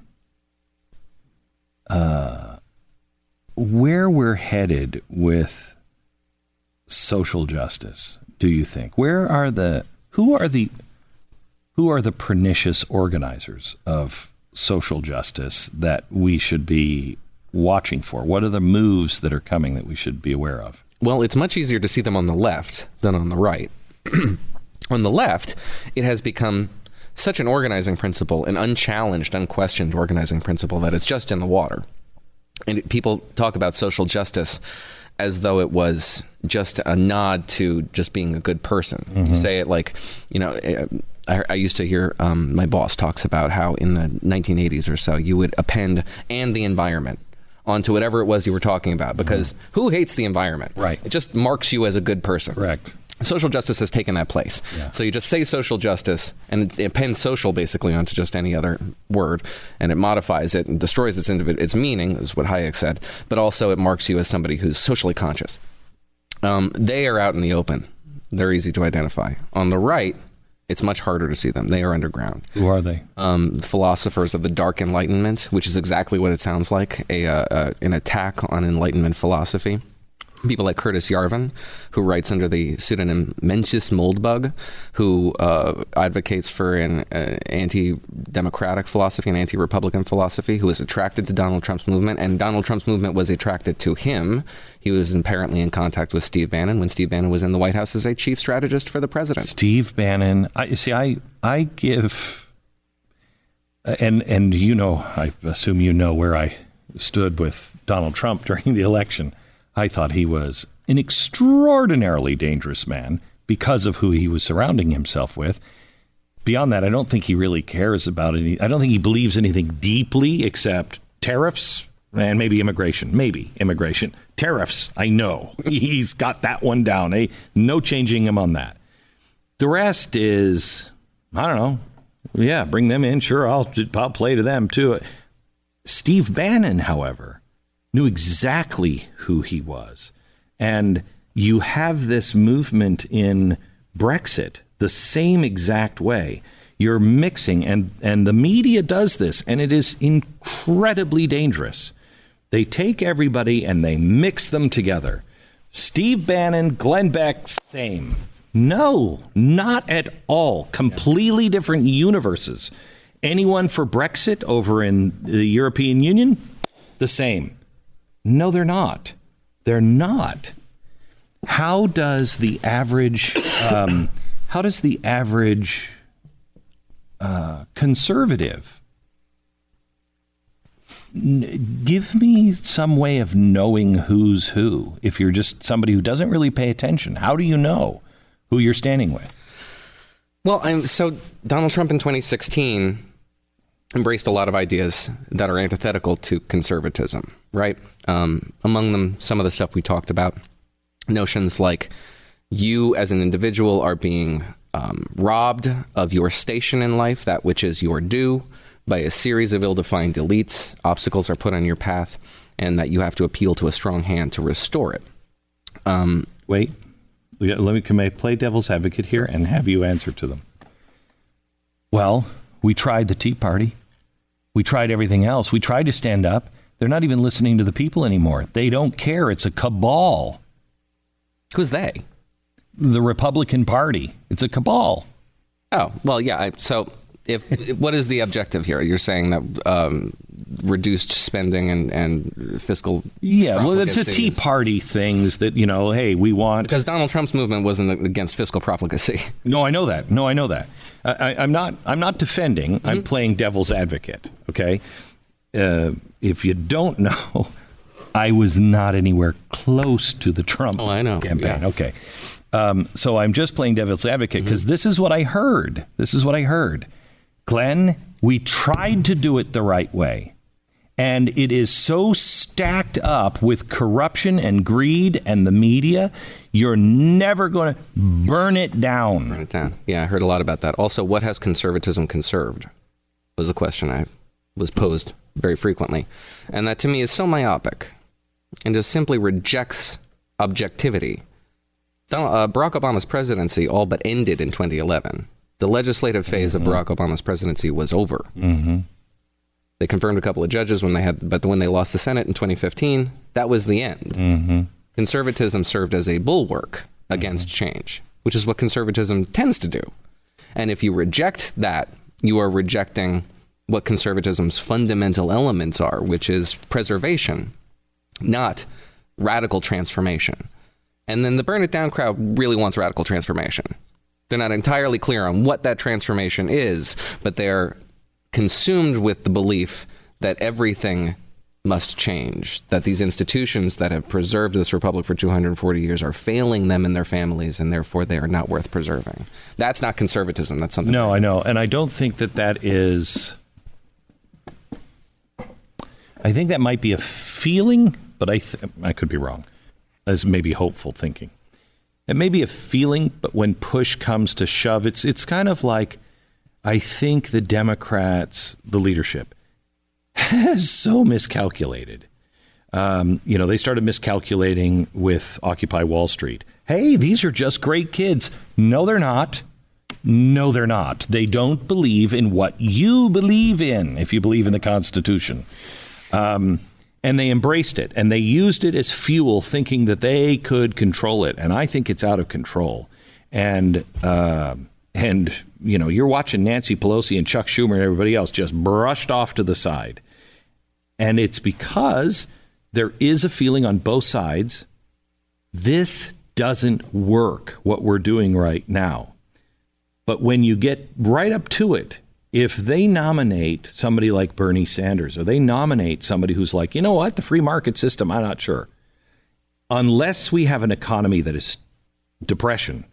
uh, where we're headed with social justice. Do you think? Where are the who are the who are the pernicious organizers of social justice that we should be watching for? What are the moves that are coming that we should be aware of? Well, it's much easier to see them on the left than on the right. On the left, it has become such an organizing principle, an unchallenged, unquestioned organizing principle that it's just in the water. And it, people talk about social justice as though it was just a nod to just being a good person. Mm-hmm. You say it like, you know, I, I used to hear um, my boss talks about how in the nineteen eighties or so, you would append "and the environment" onto whatever it was you were talking about, because mm-hmm. who hates the environment? Right. It just marks you as a good person. Correct. Social justice has taken that place. Yeah. So you just say social justice, and it, it appends social basically onto just any other word, and it modifies it and destroys its individ- its meaning, is what Hayek said, but also it marks you as somebody who's socially conscious. Um, they are out in the open. They're easy to identify. On the right, it's much harder to see them. They are underground. Who are they? Um, philosophers of the Dark Enlightenment, which is exactly what it sounds like, a uh, uh, an attack on Enlightenment philosophy. People like Curtis Yarvin, who writes under the pseudonym Mencius Moldbug, who uh, advocates for an uh, anti-democratic philosophy, an anti-republican philosophy, who was attracted to Donald Trump's movement, and Donald Trump's movement was attracted to him. He was apparently in contact with Steve Bannon when Steve Bannon was in the White House as a chief strategist for the president. Steve Bannon. I, see, I I give, and and you know, I assume you know where I stood with Donald Trump during the election. I thought he was an extraordinarily dangerous man because of who he was surrounding himself with. Beyond that, I don't think he really cares about any. I don't think he believes anything deeply except tariffs and maybe immigration. Maybe immigration. Tariffs, I know. He's got that one down. Eh? No changing him on that. The rest is, I don't know. Yeah, bring them in. Sure, I'll, I'll play to them, too. Steve Bannon, however, knew exactly who he was. And you have this movement in Brexit the same exact way. You're mixing, and, and the media does this, and it is incredibly dangerous. They take everybody and they mix them together. Steve Bannon, Glenn Beck, same. No, not at all. Completely different universes. Anyone for Brexit over in the European Union? The same. No, they're not. They're not. How does the average, um, how does the average uh, conservative n- give me some way of knowing who's who? If you're just somebody who doesn't really pay attention, how do you know who you're standing with? Well, I'm so Donald Trump in twenty sixteen embraced a lot of ideas that are antithetical to conservatism, right? Um, among them, some of the stuff we talked about, notions like you as an individual are being um, robbed of your station in life, that which is your due, by a series of ill-defined elites. Obstacles are put on your path, and that you have to appeal to a strong hand to restore it. Um, Wait, let me, can I play devil's advocate here and have you answer to them? Well, we tried the Tea Party. We tried everything else. We tried to stand up. They're not even listening to the people anymore. They don't care. It's a cabal. Who's they? The Republican Party. It's a cabal. Oh, well, yeah. I, so if what is the objective here? You're saying that um, reduced spending and, and fiscal. Yeah, well, it's a Tea Party things that, you know, hey, we want. Because Donald Trump's movement wasn't against fiscal profligacy. No, I know that. No, I know that. I, I, I'm not I'm not defending. Mm-hmm. I'm playing devil's advocate. OK, uh, if you don't know, I was not anywhere close to the Trump oh, I know. campaign. Yeah. OK, um, so I'm just playing devil's advocate because mm-hmm. this is what I heard. This is what I heard. Glenn, we tried to do it the right way. And it is so stacked up with corruption and greed and the media, you're never going to burn it down. Burn it down. Yeah, I heard a lot about that. Also, what has conservatism conserved was a question I was posed very frequently. And that to me is so myopic and just simply rejects objectivity. Donald, uh, Barack Obama's presidency all but ended in twenty eleven. The legislative phase mm-hmm. of Barack Obama's presidency was over. Mm-hmm. They confirmed a couple of judges when they had, but when they lost the Senate in twenty fifteen, that was the end. Mm-hmm. Conservatism served as a bulwark against mm-hmm. change, which is what conservatism tends to do. And if you reject that, you are rejecting what conservatism's fundamental elements are, which is preservation, not radical transformation. And then the burn it down crowd really wants radical transformation. They're not entirely clear on what that transformation is, but they're consumed with the belief that everything must change, that these institutions that have preserved this republic for two hundred forty years are failing them and their families, and therefore they are not worth preserving. That's not conservatism. That's something. No, I know. And I don't think that that is. I think that might be a feeling, but I th- I could be wrong, as maybe hopeful thinking. It may be a feeling, but when push comes to shove, it's it's kind of like, I think the Democrats, the leadership, has so miscalculated. Um, you know, they started miscalculating with Occupy Wall Street. Hey, these are just great kids. No, they're not. No, they're not. They don't believe in what you believe in, if you believe in the Constitution. Um, and they embraced it, and they used it as fuel, thinking that they could control it. And I think it's out of control. And uh, and you know, you're watching Nancy Pelosi and Chuck Schumer and everybody else just brushed off to the side. And it's because there is a feeling on both sides, this doesn't work, what we're doing right now. But when you get right up to it, if they nominate somebody like Bernie Sanders, or they nominate somebody who's like, you know what, the free market system, I'm not sure. Unless we have an economy that is depression,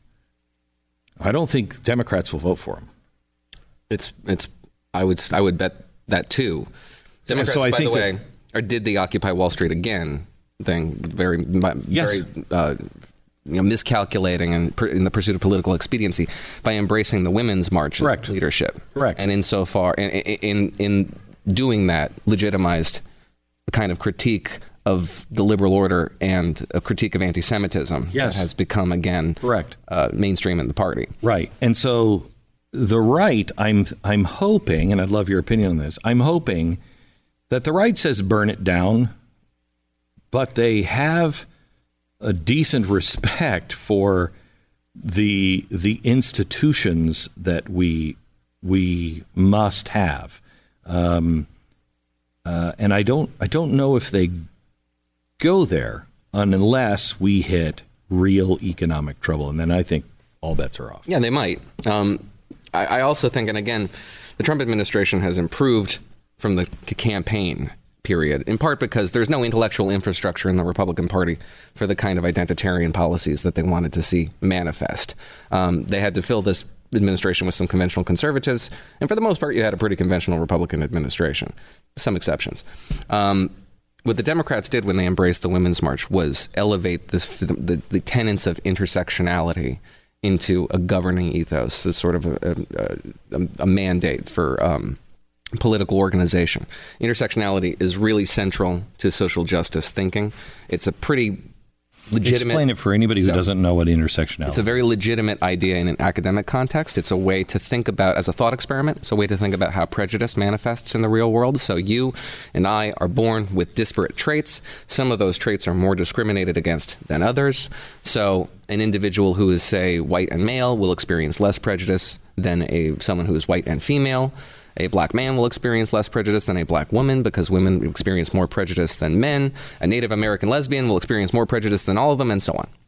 I don't think Democrats will vote for him. It's it's. I would I would bet that too. Democrats, so I by think the way, that, or did the Occupy Wall Street again thing very yes. very uh, you know, miscalculating and per, in the pursuit of political expediency by embracing the Women's March Correct. leadership. Correct. And insofar in, in in doing that, legitimized the kind of critique of the liberal order and a critique of anti-Semitism yes. that has become, again, correct, uh, mainstream in the party. Right. And so the right, I'm I'm hoping, and I'd love your opinion on this, I'm hoping that the right says burn it down, but they have a decent respect for the the institutions that we we must have. Um, uh, and I don't I don't know if they go there unless we hit real economic trouble. And then I think all bets are off. Yeah, they might. Um, I, I also think, and again, the Trump administration has improved from the campaign period, in part because there's no intellectual infrastructure in the Republican Party for the kind of identitarian policies that they wanted to see manifest. Um, they had to fill this administration with some conventional conservatives, and for the most part, you had a pretty conventional Republican administration, some exceptions. Um, What the Democrats did when they embraced the Women's March was elevate this, the, the tenets of intersectionality into a governing ethos, as sort of a, a, a, a mandate for um, political organization. Intersectionality is really central to social justice thinking. It's a pretty legitimate. Explain it for anybody who so, doesn't know what intersectionality is. It's a very legitimate idea in an academic context. It's a way to think about, as a thought experiment, it's a way to think about how prejudice manifests in the real world. So you and I are born with disparate traits. Some of those traits are more discriminated against than others. So an individual who is, say, white and male will experience less prejudice than a someone who is white and female. A black man will experience less prejudice than a black woman because women experience more prejudice than men. A Native American lesbian will experience more prejudice than all of them, and so on.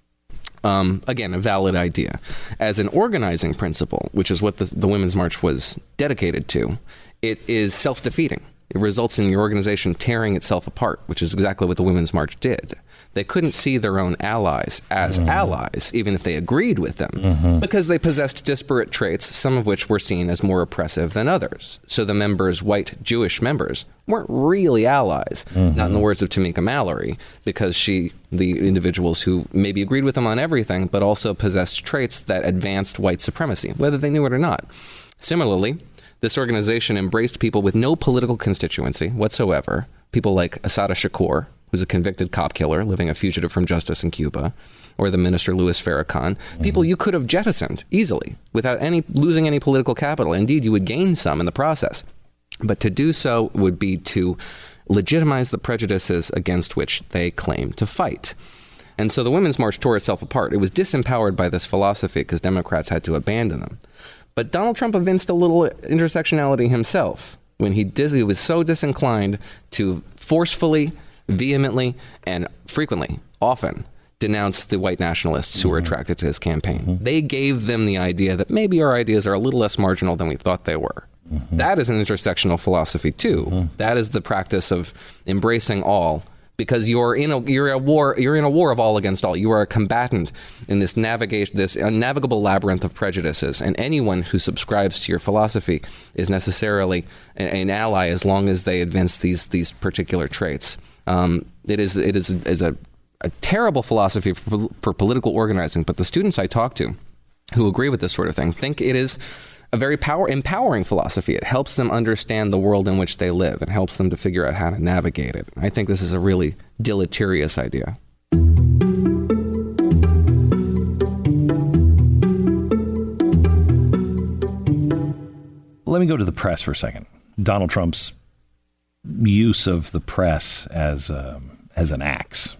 Um, again, a valid idea. As an organizing principle, which is what the, the Women's March was dedicated to, it is self-defeating. It results in your organization tearing itself apart, which is exactly what the Women's March did. They couldn't see their own allies as mm-hmm. allies, even if they agreed with them, mm-hmm. because they possessed disparate traits, some of which were seen as more oppressive than others. So the members, white Jewish members, weren't really allies, mm-hmm. not in the words of Tamika Mallory, because she, the individuals who maybe agreed with them on everything, but also possessed traits that advanced white supremacy, whether they knew it or not. Similarly, this organization embraced people with no political constituency whatsoever, people like Assata Shakur, who's a convicted cop killer living a fugitive from justice in Cuba, or the minister Louis Farrakhan, mm-hmm. people you could have jettisoned easily without any losing any political capital. Indeed, you would gain some in the process. But to do so would be to legitimize the prejudices against which they claim to fight. And so the Women's March tore itself apart. It was disempowered by this philosophy because Democrats had to abandon them. But Donald Trump evinced a little intersectionality himself when he, dis- he was so disinclined to forcefully, vehemently, and frequently, often, denounce the white nationalists mm-hmm. who were attracted to his campaign. Mm-hmm. They gave them the idea that maybe our ideas are a little less marginal than we thought they were. Mm-hmm. That is an intersectional philosophy, too. Mm-hmm. That is the practice of embracing all, because you're in a you're a war you're in a war of all against all. You are a combatant in this navigation this unnavigable labyrinth of prejudices, and anyone who subscribes to your philosophy is necessarily an, an ally as long as they advance these these particular traits. Um, it is it is is a, a terrible philosophy for, for political organizing, but the students I talk to who agree with this sort of thing think it is a very power empowering philosophy. It helps them understand the world in which they live. It helps them to figure out how to navigate it. I think this is a really deleterious idea. Let me go to the press for a second. Donald Trump's use of the press as a, as an axe.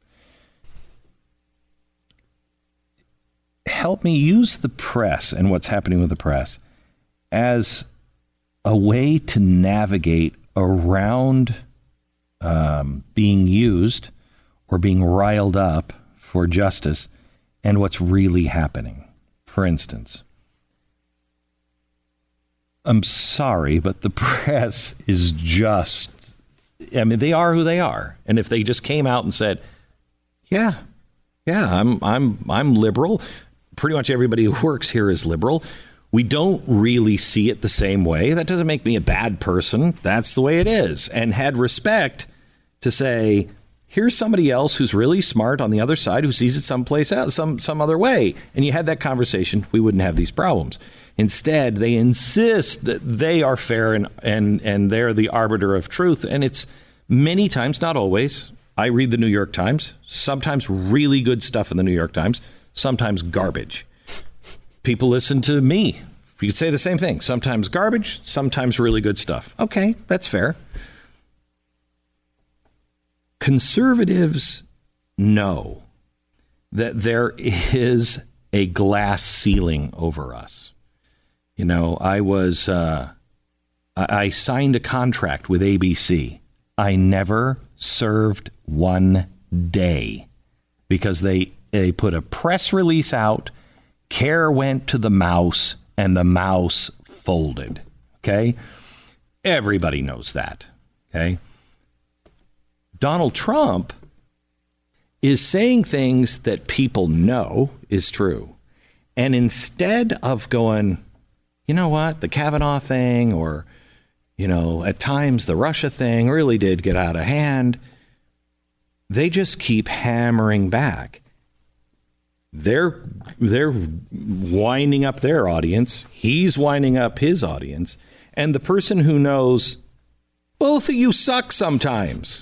Help me use the press and what's happening with the press as a way to navigate around um, being used or being riled up for justice and what's really happening. For instance, I'm sorry, but the press is just, I mean, they are who they are. And if they just came out and said, yeah, yeah, I'm I'm I'm liberal. Pretty much everybody who works here is liberal. We don't really see it the same way. That doesn't make me a bad person. That's the way it is. And had respect to say, here's somebody else who's really smart on the other side who sees it someplace else, some some other way. And you had that conversation, we wouldn't have these problems. Instead, they insist that they are fair and and and they're the arbiter of truth. And it's many times, not always. I read the New York Times, sometimes really good stuff in the New York Times, sometimes garbage. People listen to me. You could say the same thing. Sometimes garbage, sometimes really good stuff. Okay, that's fair. Conservatives know that there is a glass ceiling over us. You know, I was, uh, I signed a contract with A B C. I never served one day because they They put a press release out, care went to the mouse, and the mouse folded. Okay? Everybody knows that. Okay? Donald Trump is saying things that people know is true. And instead of going, you know what, the Kavanaugh thing, or, you know, at times the Russia thing really did get out of hand, they just keep hammering back. They're they're winding up their audience. He's winding up his audience. And the person who knows both of you suck sometimes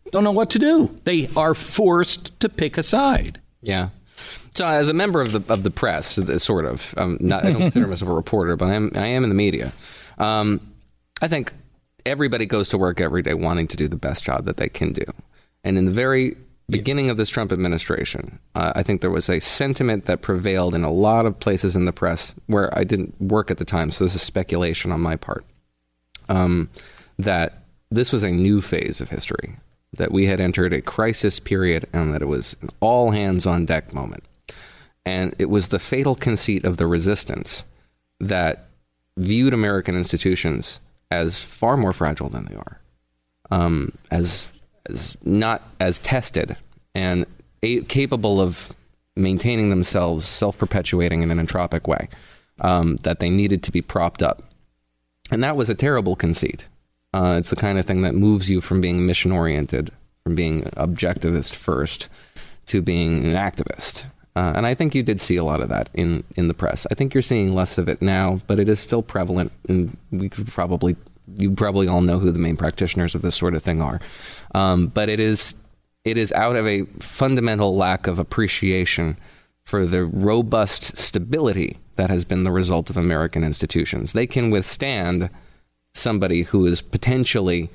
don't know what to do. They are forced to pick a side. Yeah. So as a member of the of the press, sort of, um, not, I don't consider myself a reporter, but I am, I am in the media. Um, I think everybody goes to work every day wanting to do the best job that they can do. And in the very beginning of this Trump administration, uh, I think there was a sentiment that prevailed in a lot of places in the press where I didn't work at the time, so this is speculation on my part, um, that this was a new phase of history, that we had entered a crisis period and that it was an all-hands-on-deck moment. And it was the fatal conceit of the resistance that viewed American institutions as far more fragile than they are, um, as as not as tested and a- capable of maintaining themselves, self-perpetuating in an entropic way, um, that they needed to be propped up. And that was a terrible conceit. Uh, it's the kind of thing that moves you from being mission-oriented, from being objectivist first, to being an activist. Uh, and I think you did see a lot of that in, in the press. I think you're seeing less of it now, but it is still prevalent. And we could probably, you probably all know who the main practitioners of this sort of thing are. Um, but it is it is out of a fundamental lack of appreciation for the robust stability that has been the result of American institutions. They can withstand somebody who is potentially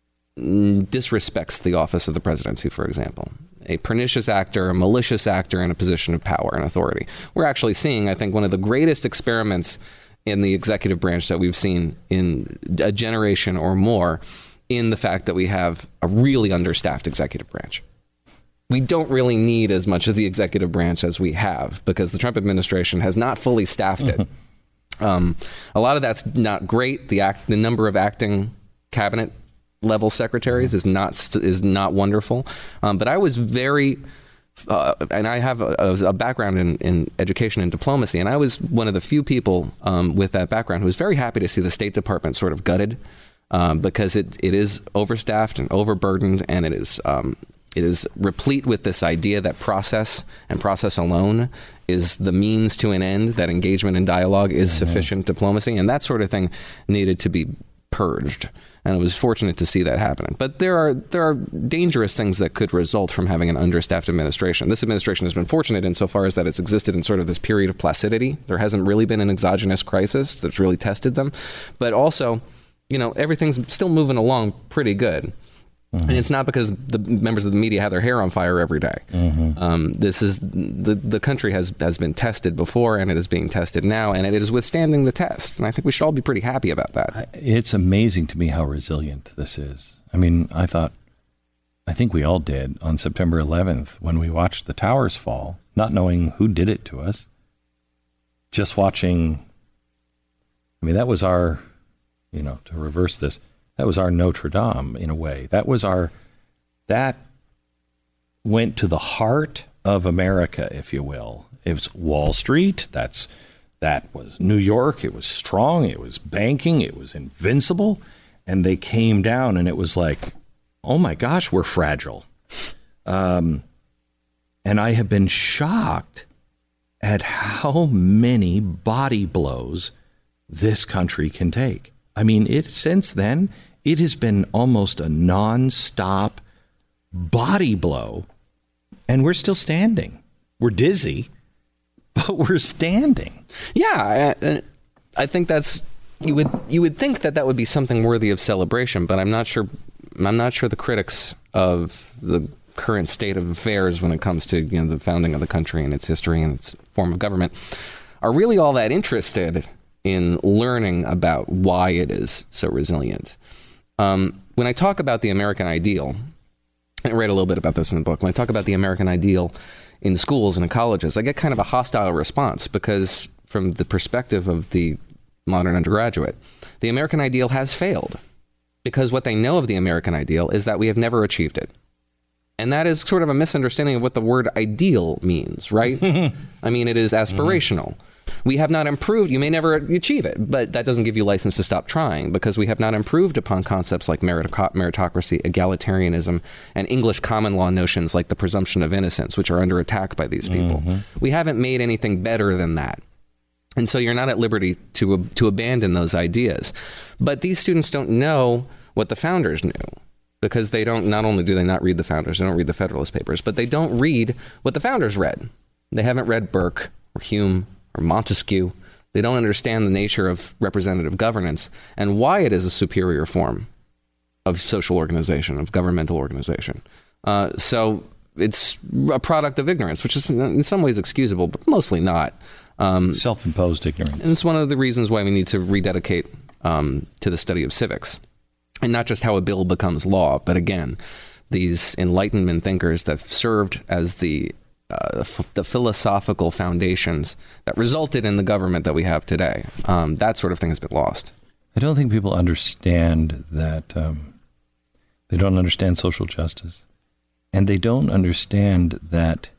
mm, disrespects the office of the presidency, for example. A pernicious actor, a malicious actor in a position of power and authority. We're actually seeing, I think, one of the greatest experiments in the executive branch that we've seen in a generation or more, in the fact that we have a really understaffed executive branch. We don't really need as much of the executive branch as we have because the Trump administration has not fully staffed it. Mm-hmm. Um, a lot of that's not great. The act, the number of acting cabinet level secretaries is not is not wonderful. Um, but I was very, uh, and I have a, a background in, in education and diplomacy, and I was one of the few people um, with that background who was very happy to see the State Department sort of gutted um, because it it is overstaffed and overburdened, and it is um, it is replete with this idea that process and process alone is the means to an end, that engagement and dialogue is mm-hmm. sufficient diplomacy, and that sort of thing needed to be purged. And I was fortunate to see that happening. But there are there are dangerous things that could result from having an understaffed administration. This administration has been fortunate insofar as that it's existed in sort of this period of placidity. There hasn't really been an exogenous crisis that's really tested them. But also, you know, everything's still moving along pretty good. Mm-hmm. And it's not because the members of the media have their hair on fire every day. Mm-hmm. Um, this is the the country has has been tested before, and it is being tested now, and it is withstanding the test. And I think we should all be pretty happy about that. It's amazing to me how resilient this is. I mean, I thought, I think we all did on September eleventh when we watched the towers fall, not knowing who did it to us, just watching. I mean, that was our, you know, to reverse this. That was our Notre Dame, in a way. That was our, that went to the heart of America, if you will. It was Wall Street. That's, that was New York. It was strong. It was banking. It was invincible. And they came down, and it was like, oh my gosh, we're fragile. Um, and I have been shocked at how many body blows this country can take. I mean, it since then, it has been almost a nonstop body blow, and we're still standing. We're dizzy, but we're standing. Yeah, I, I think that's you would you would think that that would be something worthy of celebration, but I'm not sure. I'm not sure the critics of the current state of affairs when it comes to you know the founding of the country and its history and its form of government are really all that interested in learning about why it is so resilient. Um, when I talk about the American ideal, and I read a little bit about this in the book, when I talk about the American ideal in schools and in colleges, I get kind of a hostile response because from the perspective of the modern undergraduate, the American ideal has failed because what they know of the American ideal is that we have never achieved it. And that is sort of a misunderstanding of what the word ideal means, right? I mean, it is aspirational. Mm-hmm. We have not improved. You may never achieve it, but that doesn't give you license to stop trying because we have not improved upon concepts like meritocracy, egalitarianism, and English common law notions like the presumption of innocence, which are under attack by these people. Mm-hmm. We haven't made anything better than that. And so you're not at liberty to to abandon those ideas. But these students don't know what the founders knew. because they don't, not only do they not read the founders, they don't read the Federalist Papers, but they don't read what the founders read. They haven't read Burke or Hume or Montesquieu. They don't understand the nature of representative governance and why it is a superior form of social organization, of governmental organization. Uh, so it's a product of ignorance, which is in some ways excusable, but mostly not. Um, Self-imposed ignorance. And it's one of the reasons why we need to rededicate um, to the study of civics. And not just how a bill becomes law, but again, these Enlightenment thinkers that served as the uh, f- the philosophical foundations that resulted in the government that we have today. Um, that sort of thing has been lost. I don't think people understand that. Um, they don't understand social justice. And they don't understand that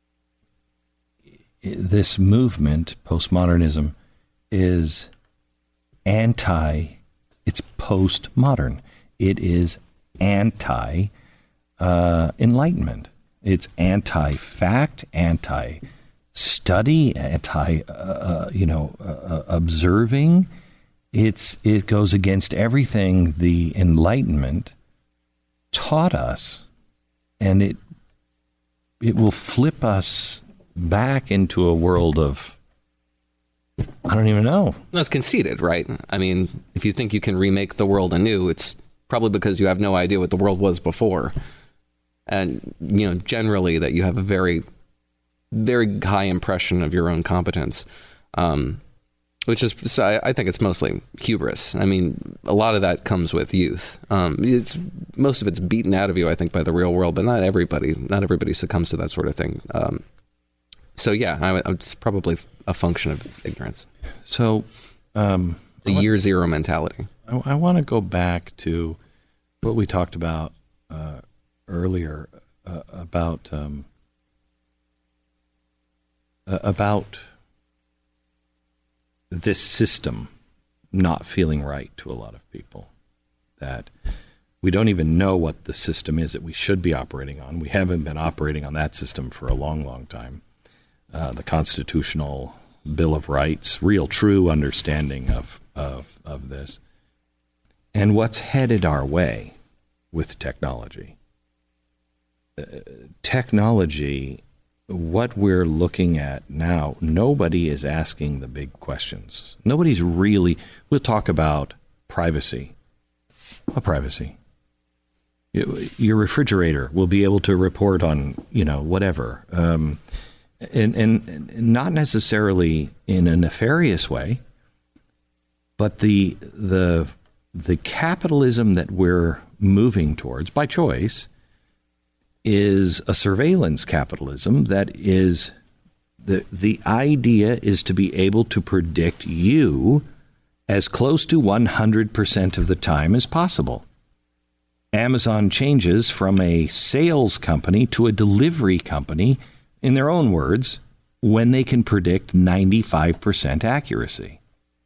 this movement, postmodernism, is anti, it's postmodern. It is anti-enlightenment. Uh, it's anti-fact, anti-study, anti, uh, uh, you know, uh, observing. It's it goes against everything the Enlightenment taught us, and it it will flip us back into a world of, I don't even know. No, it's conceited, right? I mean, if you think you can remake the world anew, it's probably because you have no idea what the world was before. And, you know, generally that you have a very, very high impression of your own competence, um, which is, so I, I think it's mostly hubris. I mean, a lot of that comes with youth. Um, it's most of it's beaten out of you, I think, by the real world, but not everybody, not everybody succumbs to that sort of thing. Um, so, yeah, I, it's probably a function of ignorance. So, um, the want, year zero mentality. I, I want to go back to what we talked about uh, earlier uh, about um, uh, about this system not feeling right to a lot of people. That we don't even know what the system is that we should be operating on. We haven't been operating on that system for a long, long time. Uh, the constitutional Bill of Rights, real true understanding of, of, of this. And what's headed our way with technology. Uh, technology, what we're looking at now, nobody is asking the big questions. Nobody's really, we'll talk about privacy. What privacy? Your refrigerator will be able to report on, you know, whatever. Um, and, and not necessarily in a nefarious way, but the the the capitalism that we're moving towards by choice is a surveillance capitalism that is the the idea is to be able to predict you as close to one hundred percent of the time as possible. Amazon changes from a sales company to a delivery company, in their own words, when they can predict ninety-five percent accuracy.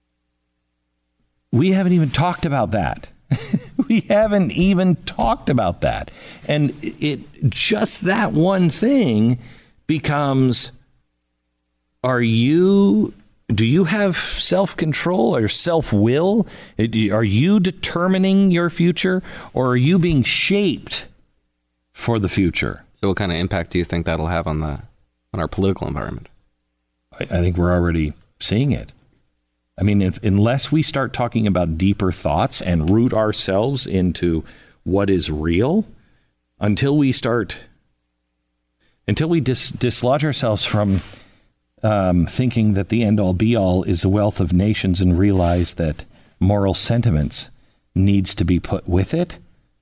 We haven't even talked about that. We haven't even talked about that. And it just that one thing becomes, are you, do you have self-control or self-will? Are you determining your future, or are you being shaped for the future? So what kind of impact do you think that'll have on the on our political environment? I, I think we're already seeing it. I mean, if, unless we start talking about deeper thoughts and root ourselves into what is real, until we start, until we dis, dislodge ourselves from um, thinking that the end-all be-all is the wealth of nations and realize that moral sentiments needs to be put with it,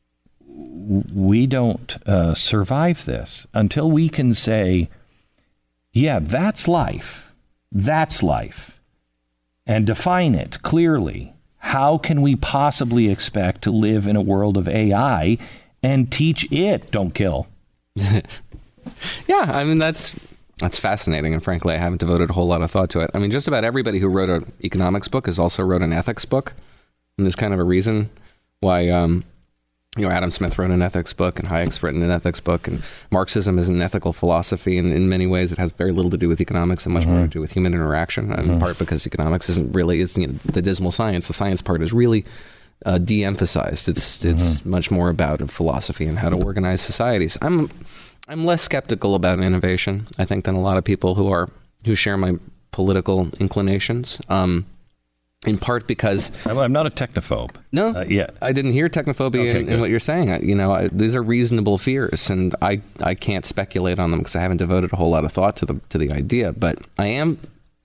we don't uh, survive this. Until we can say, yeah, that's life. That's life. And define it clearly. How can we possibly expect to live in a world of A I and teach it don't kill? Yeah, I mean, that's that's fascinating. And frankly, I haven't devoted a whole lot of thought to it. I mean, just about everybody who wrote an economics book has also wrote an ethics book. And there's kind of a reason why, um, you know, Adam Smith wrote an ethics book, and Hayek's written an ethics book, and Marxism is an ethical philosophy, and in many ways it has very little to do with economics and much mm-hmm. more to do with human interaction, in mm-hmm. part because economics isn't really, it's, you know, the dismal science. The science part is really uh, de-emphasized. It's it's mm-hmm. much more about philosophy and how to organize societies. I'm I'm less skeptical about innovation, I think, than a lot of people who are who share my political inclinations. Um, in part because I'm not a technophobe. No, uh, yeah, I didn't hear technophobia okay, in, in what you're saying. I, you know, I, these are reasonable fears, and I, I can't speculate on them because I haven't devoted a whole lot of thought to the to the idea. But I am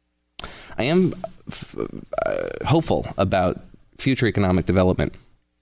I am f- uh, hopeful about future economic development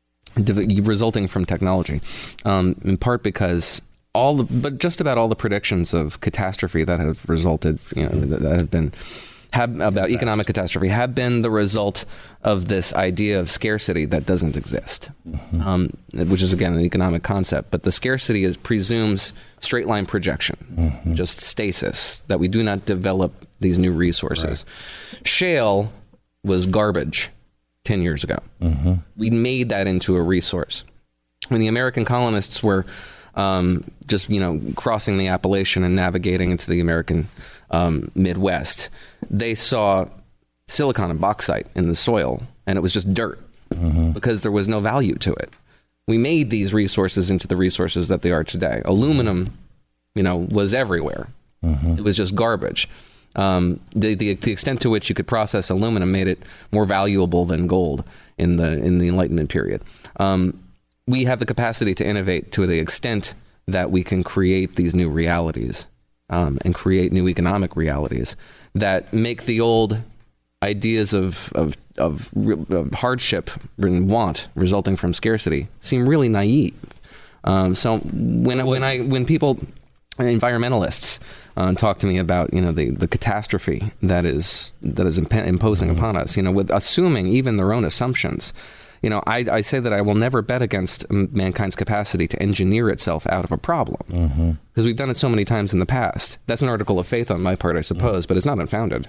de- resulting from technology, um, in part because all the but just about all the predictions of catastrophe that have resulted, you know, that, that have been. Have, about economic catastrophe have been the result of this idea of scarcity that doesn't exist, mm-hmm. um, which is, again, an economic concept. But the scarcity is presumes straight line projection, mm-hmm. just stasis, that we do not develop these new resources. Right. Shale was garbage ten years ago. Mm-hmm. We made that into a resource. When the American colonists were um, just, you know, crossing the Appalachian and navigating into the American Um, Midwest, they saw silicon and bauxite in the soil, and it was just dirt mm-hmm. because there was no value to it. We made these resources into the resources that they are today. Aluminum, you know, was everywhere. Mm-hmm. It was just garbage. Um, the, the the extent to which you could process aluminum made it more valuable than gold in the in the Enlightenment period. Um, we have the capacity to innovate to the extent that we can create these new realities. Um, and create new economic realities that make the old ideas of of, of of hardship and want resulting from scarcity seem really naive. Um, so when when I when people, environmentalists, uh, talk to me about, you know, the, the catastrophe that is that is imp- imposing mm-hmm. upon us, you know, with assuming even their own assumptions. You know, I, I say that I will never bet against mankind's capacity to engineer itself out of a problem, because mm-hmm. we've done it so many times in the past. That's an article of faith on my part, I suppose, mm-hmm. but it's not unfounded.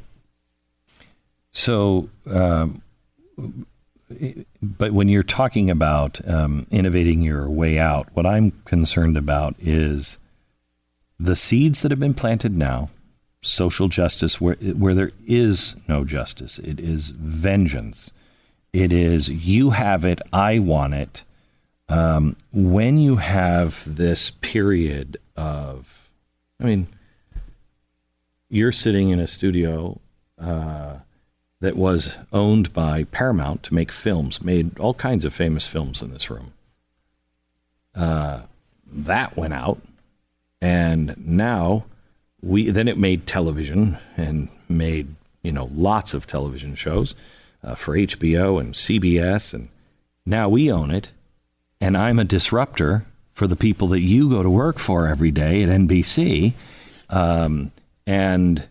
So, um, but when you're talking about um, innovating your way out, what I'm concerned about is the seeds that have been planted now, social justice, where where there is no justice. It is vengeance. It is, you have it, I want it. Um, when you have this period of, I mean, you're sitting in a studio uh, that was owned by Paramount to make films, made all kinds of famous films in this room. Uh, that went out, and now we then it made television and made, you know, lots of television shows. Uh, for H B O and C B S, and now we own it, and I'm a disruptor for the people that you go to work for every day at N B C, um, and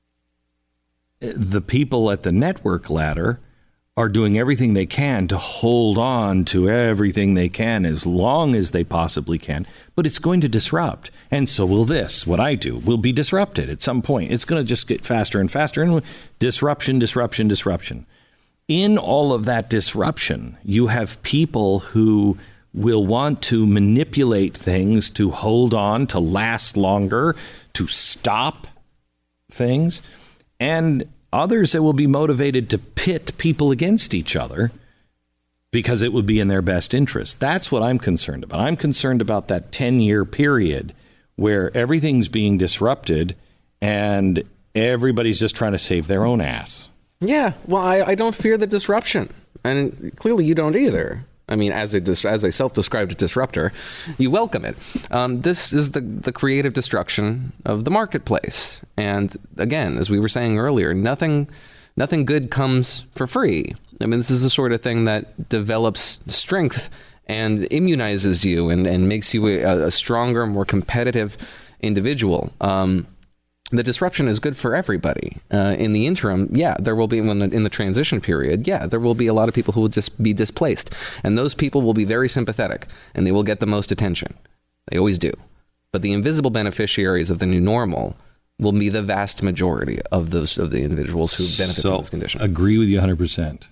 the people at the network ladder are doing everything they can to hold on to everything they can as long as they possibly can, but it's going to disrupt, and so will this. What I do will be disrupted at some point. It's going to just get faster and faster, and disruption, disruption, disruption. In all of that disruption, you have people who will want to manipulate things to hold on, to last longer, to stop things, and others that will be motivated to pit people against each other because it would be in their best interest. That's what I'm concerned about. I'm concerned about that ten-year period where everything's being disrupted and everybody's just trying to save their own ass. Yeah, well, I, I don't fear the disruption, and clearly you don't either. I mean, as a dis- as a self-described disruptor, you welcome it. Um, this is the the creative destruction of the marketplace, and again, as we were saying earlier, nothing nothing good comes for free. I mean, this is the sort of thing that develops strength and immunizes you and, and makes you a, a stronger, more competitive individual. Um, The disruption is good for everybody. Uh, in the interim, yeah, there will be, when the, in the transition period, yeah, there will be a lot of people who will just be displaced. And those people will be very sympathetic, and they will get the most attention. They always do. But the invisible beneficiaries of the new normal will be the vast majority of those of the individuals who benefit so, from this condition. Agree with you one hundred percent.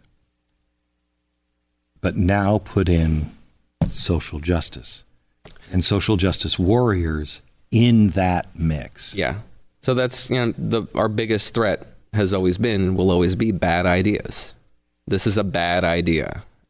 But now put in social justice and social justice warriors in that mix. Yeah. So that's, you know, the, our biggest threat has always been and will always be bad ideas. This is a bad idea.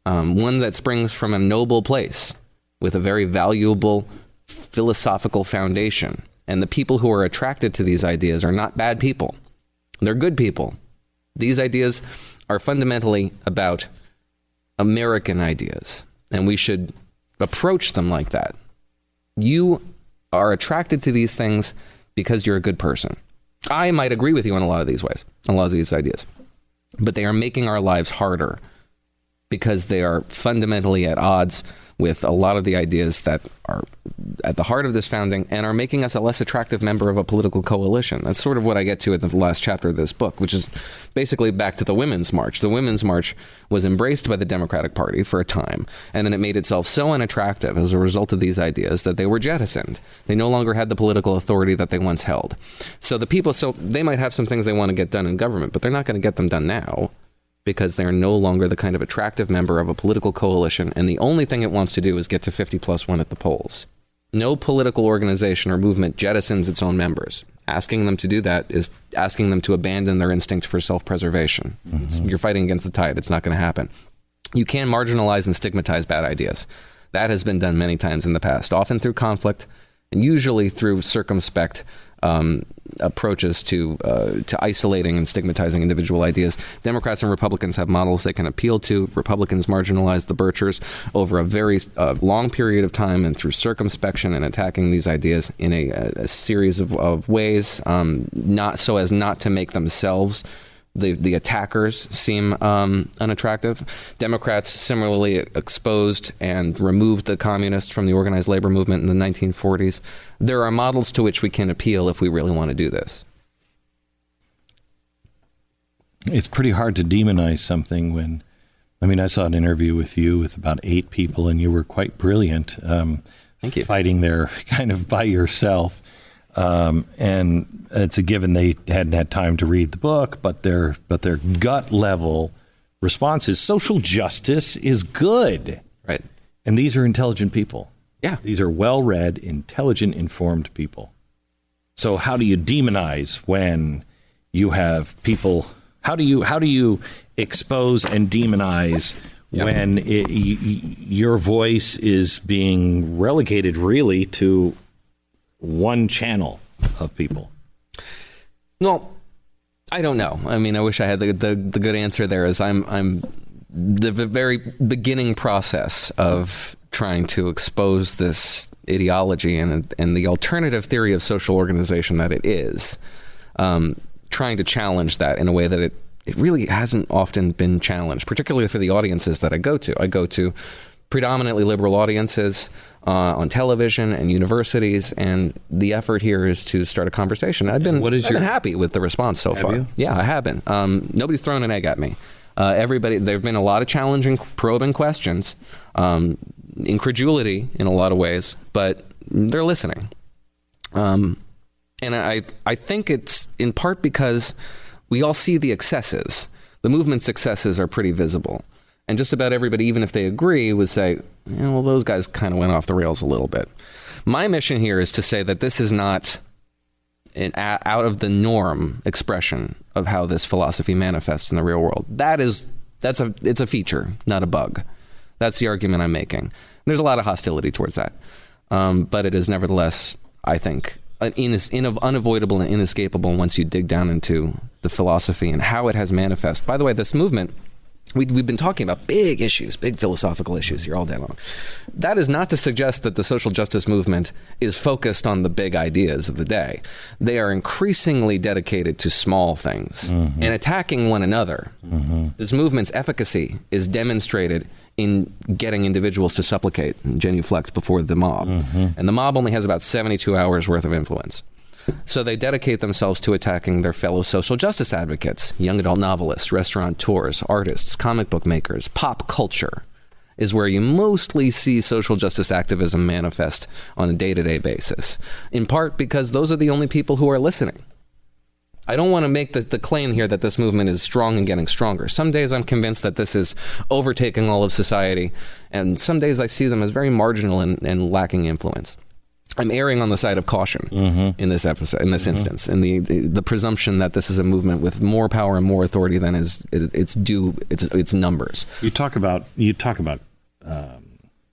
um, one that springs from a noble place with a very valuable philosophical foundation. And the people who are attracted to these ideas are not bad people. They're good people. These ideas are fundamentally about American ideas, and we should approach them like that. You are attracted to these things because you're a good person. I might agree with you in a lot of these ways, a lot of these ideas, but they are making our lives harder because they are fundamentally at odds with a lot of the ideas that are at the heart of this founding and are making us a less attractive member of a political coalition. That's sort of what I get to at the last chapter of this book, which is basically back to the Women's March. The Women's March was embraced by the Democratic Party for a time, and then it made itself so unattractive as a result of these ideas that they were jettisoned. They no longer had the political authority that they once held. So the people, so they might have some things they want to get done in government, but they're not going to get them done now, because they're no longer the kind of attractive member of a political coalition, and the only thing it wants to do is get to fifty plus one at the polls. No political organization or movement jettisons its own members. Asking them to do that is asking them to abandon their instinct for self-preservation. Mm-hmm. You're fighting against the tide. It's not going to happen. You can marginalize and stigmatize bad ideas. That has been done many times in the past, often through conflict, and usually through circumspect um, approaches to uh, to isolating and stigmatizing individual ideas. Democrats and Republicans have models they can appeal to. Republicans marginalize the Birchers over a very uh, long period of time and through circumspection and attacking these ideas in a, a series of, of ways, um, not so as not to make themselves the the attackers seem um, unattractive. Democrats similarly exposed and removed the communists from the organized labor movement in the nineteen forties. There are models to which we can appeal if we really want to do this. It's pretty hard to demonize something when, I mean, I saw an interview with you with about eight people, and you were quite brilliant. Um, Thank you. Fighting there kind of by yourself. Um, and it's a given they hadn't had time to read the book, but their but their gut level response is social justice is good. Right. And these are intelligent people. Yeah. These are well-read, intelligent, informed people. So how do you demonize when you have people? How do you how do you expose and demonize yep. when it, y- your voice is being relegated really to one channel of people? Well, I don't know. I mean, I wish I had the, the, the good answer there. Is I'm I'm the very beginning process of trying to expose this ideology and and the alternative theory of social organization that it is, um, trying to challenge that in a way that it, it really hasn't often been challenged, particularly for the audiences that I go to. I go to predominantly liberal audiences uh, on television and universities, and the effort here is to start a conversation. I've been, what is I've your, been happy with the response so have far. You? Yeah, I have been. Um, nobody's thrown an egg at me. Uh, everybody, there have been a lot of challenging, probing questions, um, incredulity in a lot of ways, but they're listening. Um, and I, I think it's in part because we all see the excesses. The movement's excesses are pretty visible. And just about everybody, even if they agree, would say, yeah, well, those guys kind of went off the rails a little bit. My mission here is to say that this is not an a- out of the norm expression of how this philosophy manifests in the real world. That is, that's a, it's a feature, not a bug. That's the argument I'm making. There's a lot of hostility towards that. Um, but it is nevertheless, I think, an in, in, unavoidable and inescapable once you dig down into the philosophy and how it has manifest. By the way, this movement, We, we've been talking about big issues, big philosophical issues here all day long. That is not to suggest that the social justice movement is focused on the big ideas of the day. They are increasingly dedicated to small things mm-hmm. and attacking one another. Mm-hmm. This movement's efficacy is demonstrated in getting individuals to supplicate and genuflect before the mob. Mm-hmm. And the mob only has about seventy-two hours worth of influence. So they dedicate themselves to attacking their fellow social justice advocates, young adult novelists, restaurateurs, artists, comic book makers. Pop culture is where you mostly see social justice activism manifest on a day-to-day basis, in part because those are the only people who are listening. I don't want to make the, the claim here that this movement is strong and getting stronger. Some days I'm convinced that this is overtaking all of society, and some days I see them as very marginal and, and lacking influence. I'm erring on the side of caution mm-hmm. in this episode, in this mm-hmm. instance, in the, the the presumption that this is a movement with more power and more authority than is it, it's due its its numbers. You talk about you talk about um,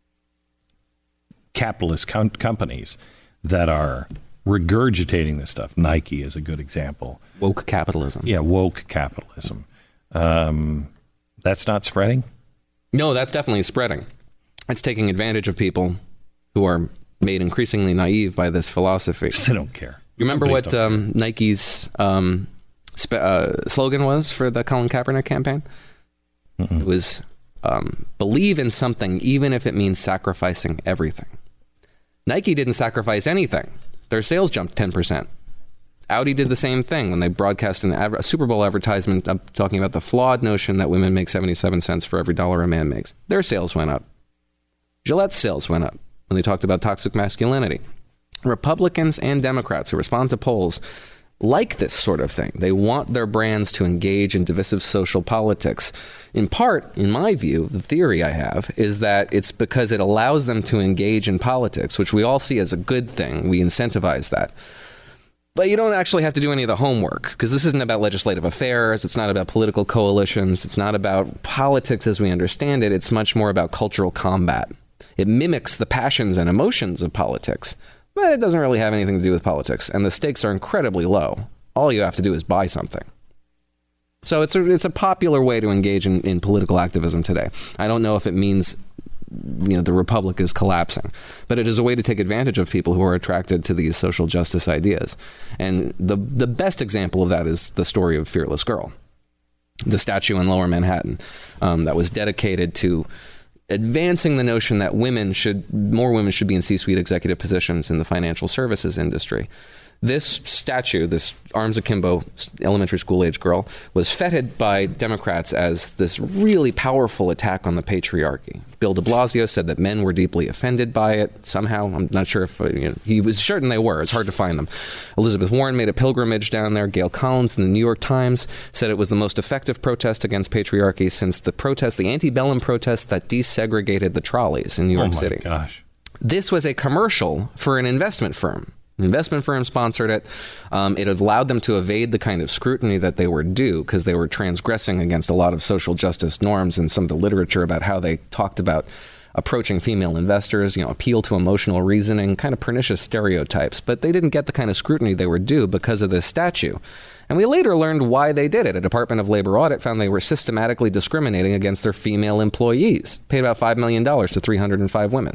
capitalist com- companies that are regurgitating this stuff. Nike is a good example. Woke capitalism. Yeah, woke capitalism. Um, that's not spreading? No, that's definitely spreading. It's taking advantage of people who are made increasingly naive by this philosophy. They don't care. You remember Nobody's what um, Nike's um, sp- uh, slogan was for the Colin Kaepernick campaign? Mm-mm. It was, um, believe in something even if it means sacrificing everything. Nike didn't sacrifice anything. Their sales jumped ten percent. Audi did the same thing when they broadcast an av- a Super Bowl advertisement uh, talking about the flawed notion that women make seventy-seven cents for every dollar a man makes. Their sales went up. Gillette's sales went up when they talked about toxic masculinity. Republicans and Democrats who respond to polls like this sort of thing. They want their brands to engage in divisive social politics. In part, in my view, the theory I have is that it's because it allows them to engage in politics, which we all see as a good thing. We incentivize that. But you don't actually have to do any of the homework, because this isn't about legislative affairs. It's not about political coalitions. It's not about politics as we understand it. It's much more about cultural combat. It mimics the passions and emotions of politics, but it doesn't really have anything to do with politics. And the stakes are incredibly low. All you have to do is buy something. So it's a, it's a popular way to engage in, in political activism today. I don't know if it means, you know, the republic is collapsing, but it is a way to take advantage of people who are attracted to these social justice ideas. And the the best example of that is the story of Fearless Girl, the statue in Lower Manhattan um, that was dedicated to advancing the notion that women should, more women should be in C-suite executive positions in the financial services industry. This statue, this arms akimbo elementary school age girl, was feted by Democrats as this really powerful attack on the patriarchy. Bill de Blasio said that men were deeply offended by it. Somehow, I'm not sure if, you know, he was certain they were. It's hard to find them. Elizabeth Warren made a pilgrimage down there. Gail Collins in the New York Times said it was the most effective protest against patriarchy since the protest, the antebellum protest that desegregated the trolleys in New York oh my City. Gosh. This was a commercial for an investment firm. An investment firm sponsored it. Um, it allowed them to evade the kind of scrutiny that they were due because they were transgressing against a lot of social justice norms and some of the literature about how they talked about approaching female investors, you know, appeal to emotional reasoning, kind of pernicious stereotypes. But they didn't get the kind of scrutiny they were due because of this statue. And we later learned why they did it. A Department of Labor audit found they were systematically discriminating against their female employees. Paid about five million dollars to three hundred five women.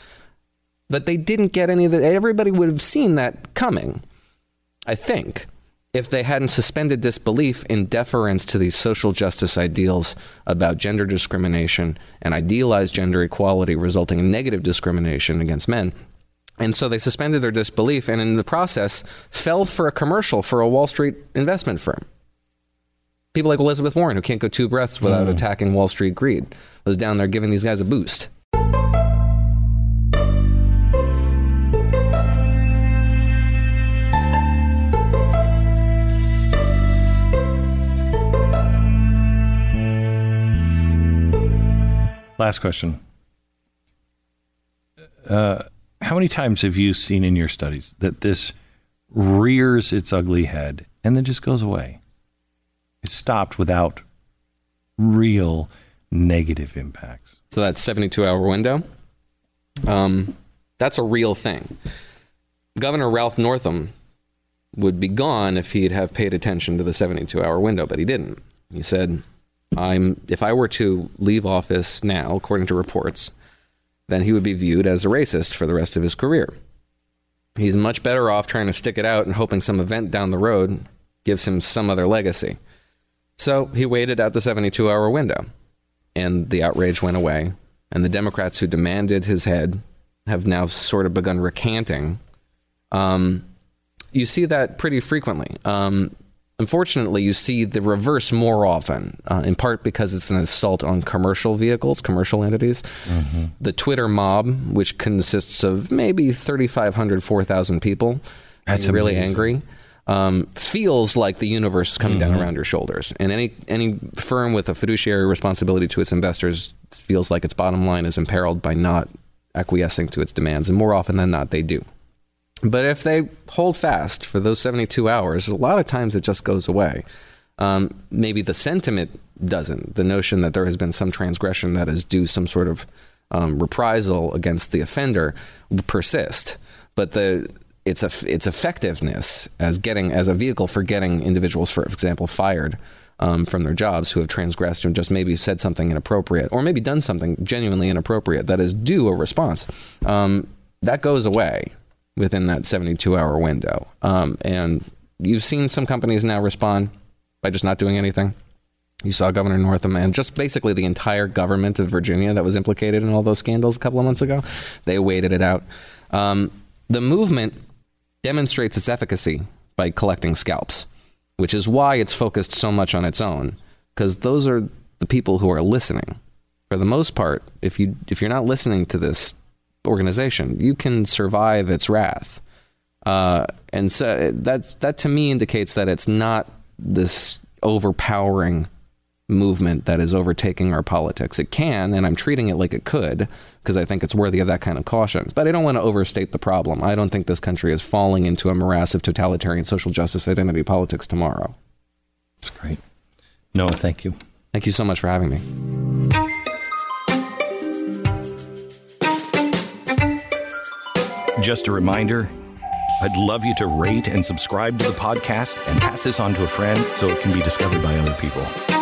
But they didn't get any of the... Everybody would have seen that coming, I think, if they hadn't suspended disbelief in deference to these social justice ideals about gender discrimination and idealized gender equality resulting in negative discrimination against men. And so they suspended their disbelief and in the process fell for a commercial for a Wall Street investment firm. People like Elizabeth Warren, who can't go two breaths without mm. attacking Wall Street greed, was down there giving these guys a boost. Last question. Uh, how many times have you seen in your studies that this rears its ugly head and then just goes away? It's stopped without real negative impacts. So that seventy-two hour window, um, that's a real thing. Governor Ralph Northam would be gone if he'd have paid attention to the seventy-two hour window, but he didn't. He said, I'm, if I were to leave office now, according to reports, then he would be viewed as a racist for the rest of his career. He's much better off trying to stick it out and hoping some event down the road gives him some other legacy. So he waited out the seventy-two hour window, and the outrage went away, and the Democrats who demanded his head have now sort of begun recanting. Um, you see that pretty frequently. Um, Unfortunately, you see the reverse more often, uh, in part because it's an assault on commercial vehicles, commercial entities. Mm-hmm. The Twitter mob, which consists of maybe thirty-five hundred, four thousand people, That's really amazing. angry, um, feels like the universe is coming mm-hmm. down around your shoulders. And any any firm with a fiduciary responsibility to its investors feels like its bottom line is imperiled by not acquiescing to its demands. And more often than not, they do. But if they hold fast for those seventy-two hours, a lot of times it just goes away. Um, maybe the sentiment doesn't. The notion that there has been some transgression that is due some sort of um, reprisal against the offender will persist. But the its its effectiveness as getting as a vehicle for getting individuals, for example, fired um, from their jobs who have transgressed and just maybe said something inappropriate or maybe done something genuinely inappropriate that is due a response, um, that goes away within that seventy-two hour window. Um, and you've seen some companies now respond by just not doing anything. You saw Governor Northam and just basically the entire government of Virginia that was implicated in all those scandals a couple of months ago. They waited it out. Um, the movement demonstrates its efficacy by collecting scalps, which is why it's focused so much on its own, because those are the people who are listening. For the most part, if you if you're not listening to this organization, you can survive its wrath. Uh, and so that, that to me indicates that it's not this overpowering movement that is overtaking our politics. It can, and I'm treating it like it could, because I think it's worthy of that kind of caution. But I don't want to overstate the problem. I don't think this country is falling into a morass of totalitarian social justice identity politics tomorrow. That's great. Noah, thank you. Thank you so much for having me. Just a reminder, I'd love you to rate and subscribe to the podcast and pass this on to a friend so it can be discovered by other people.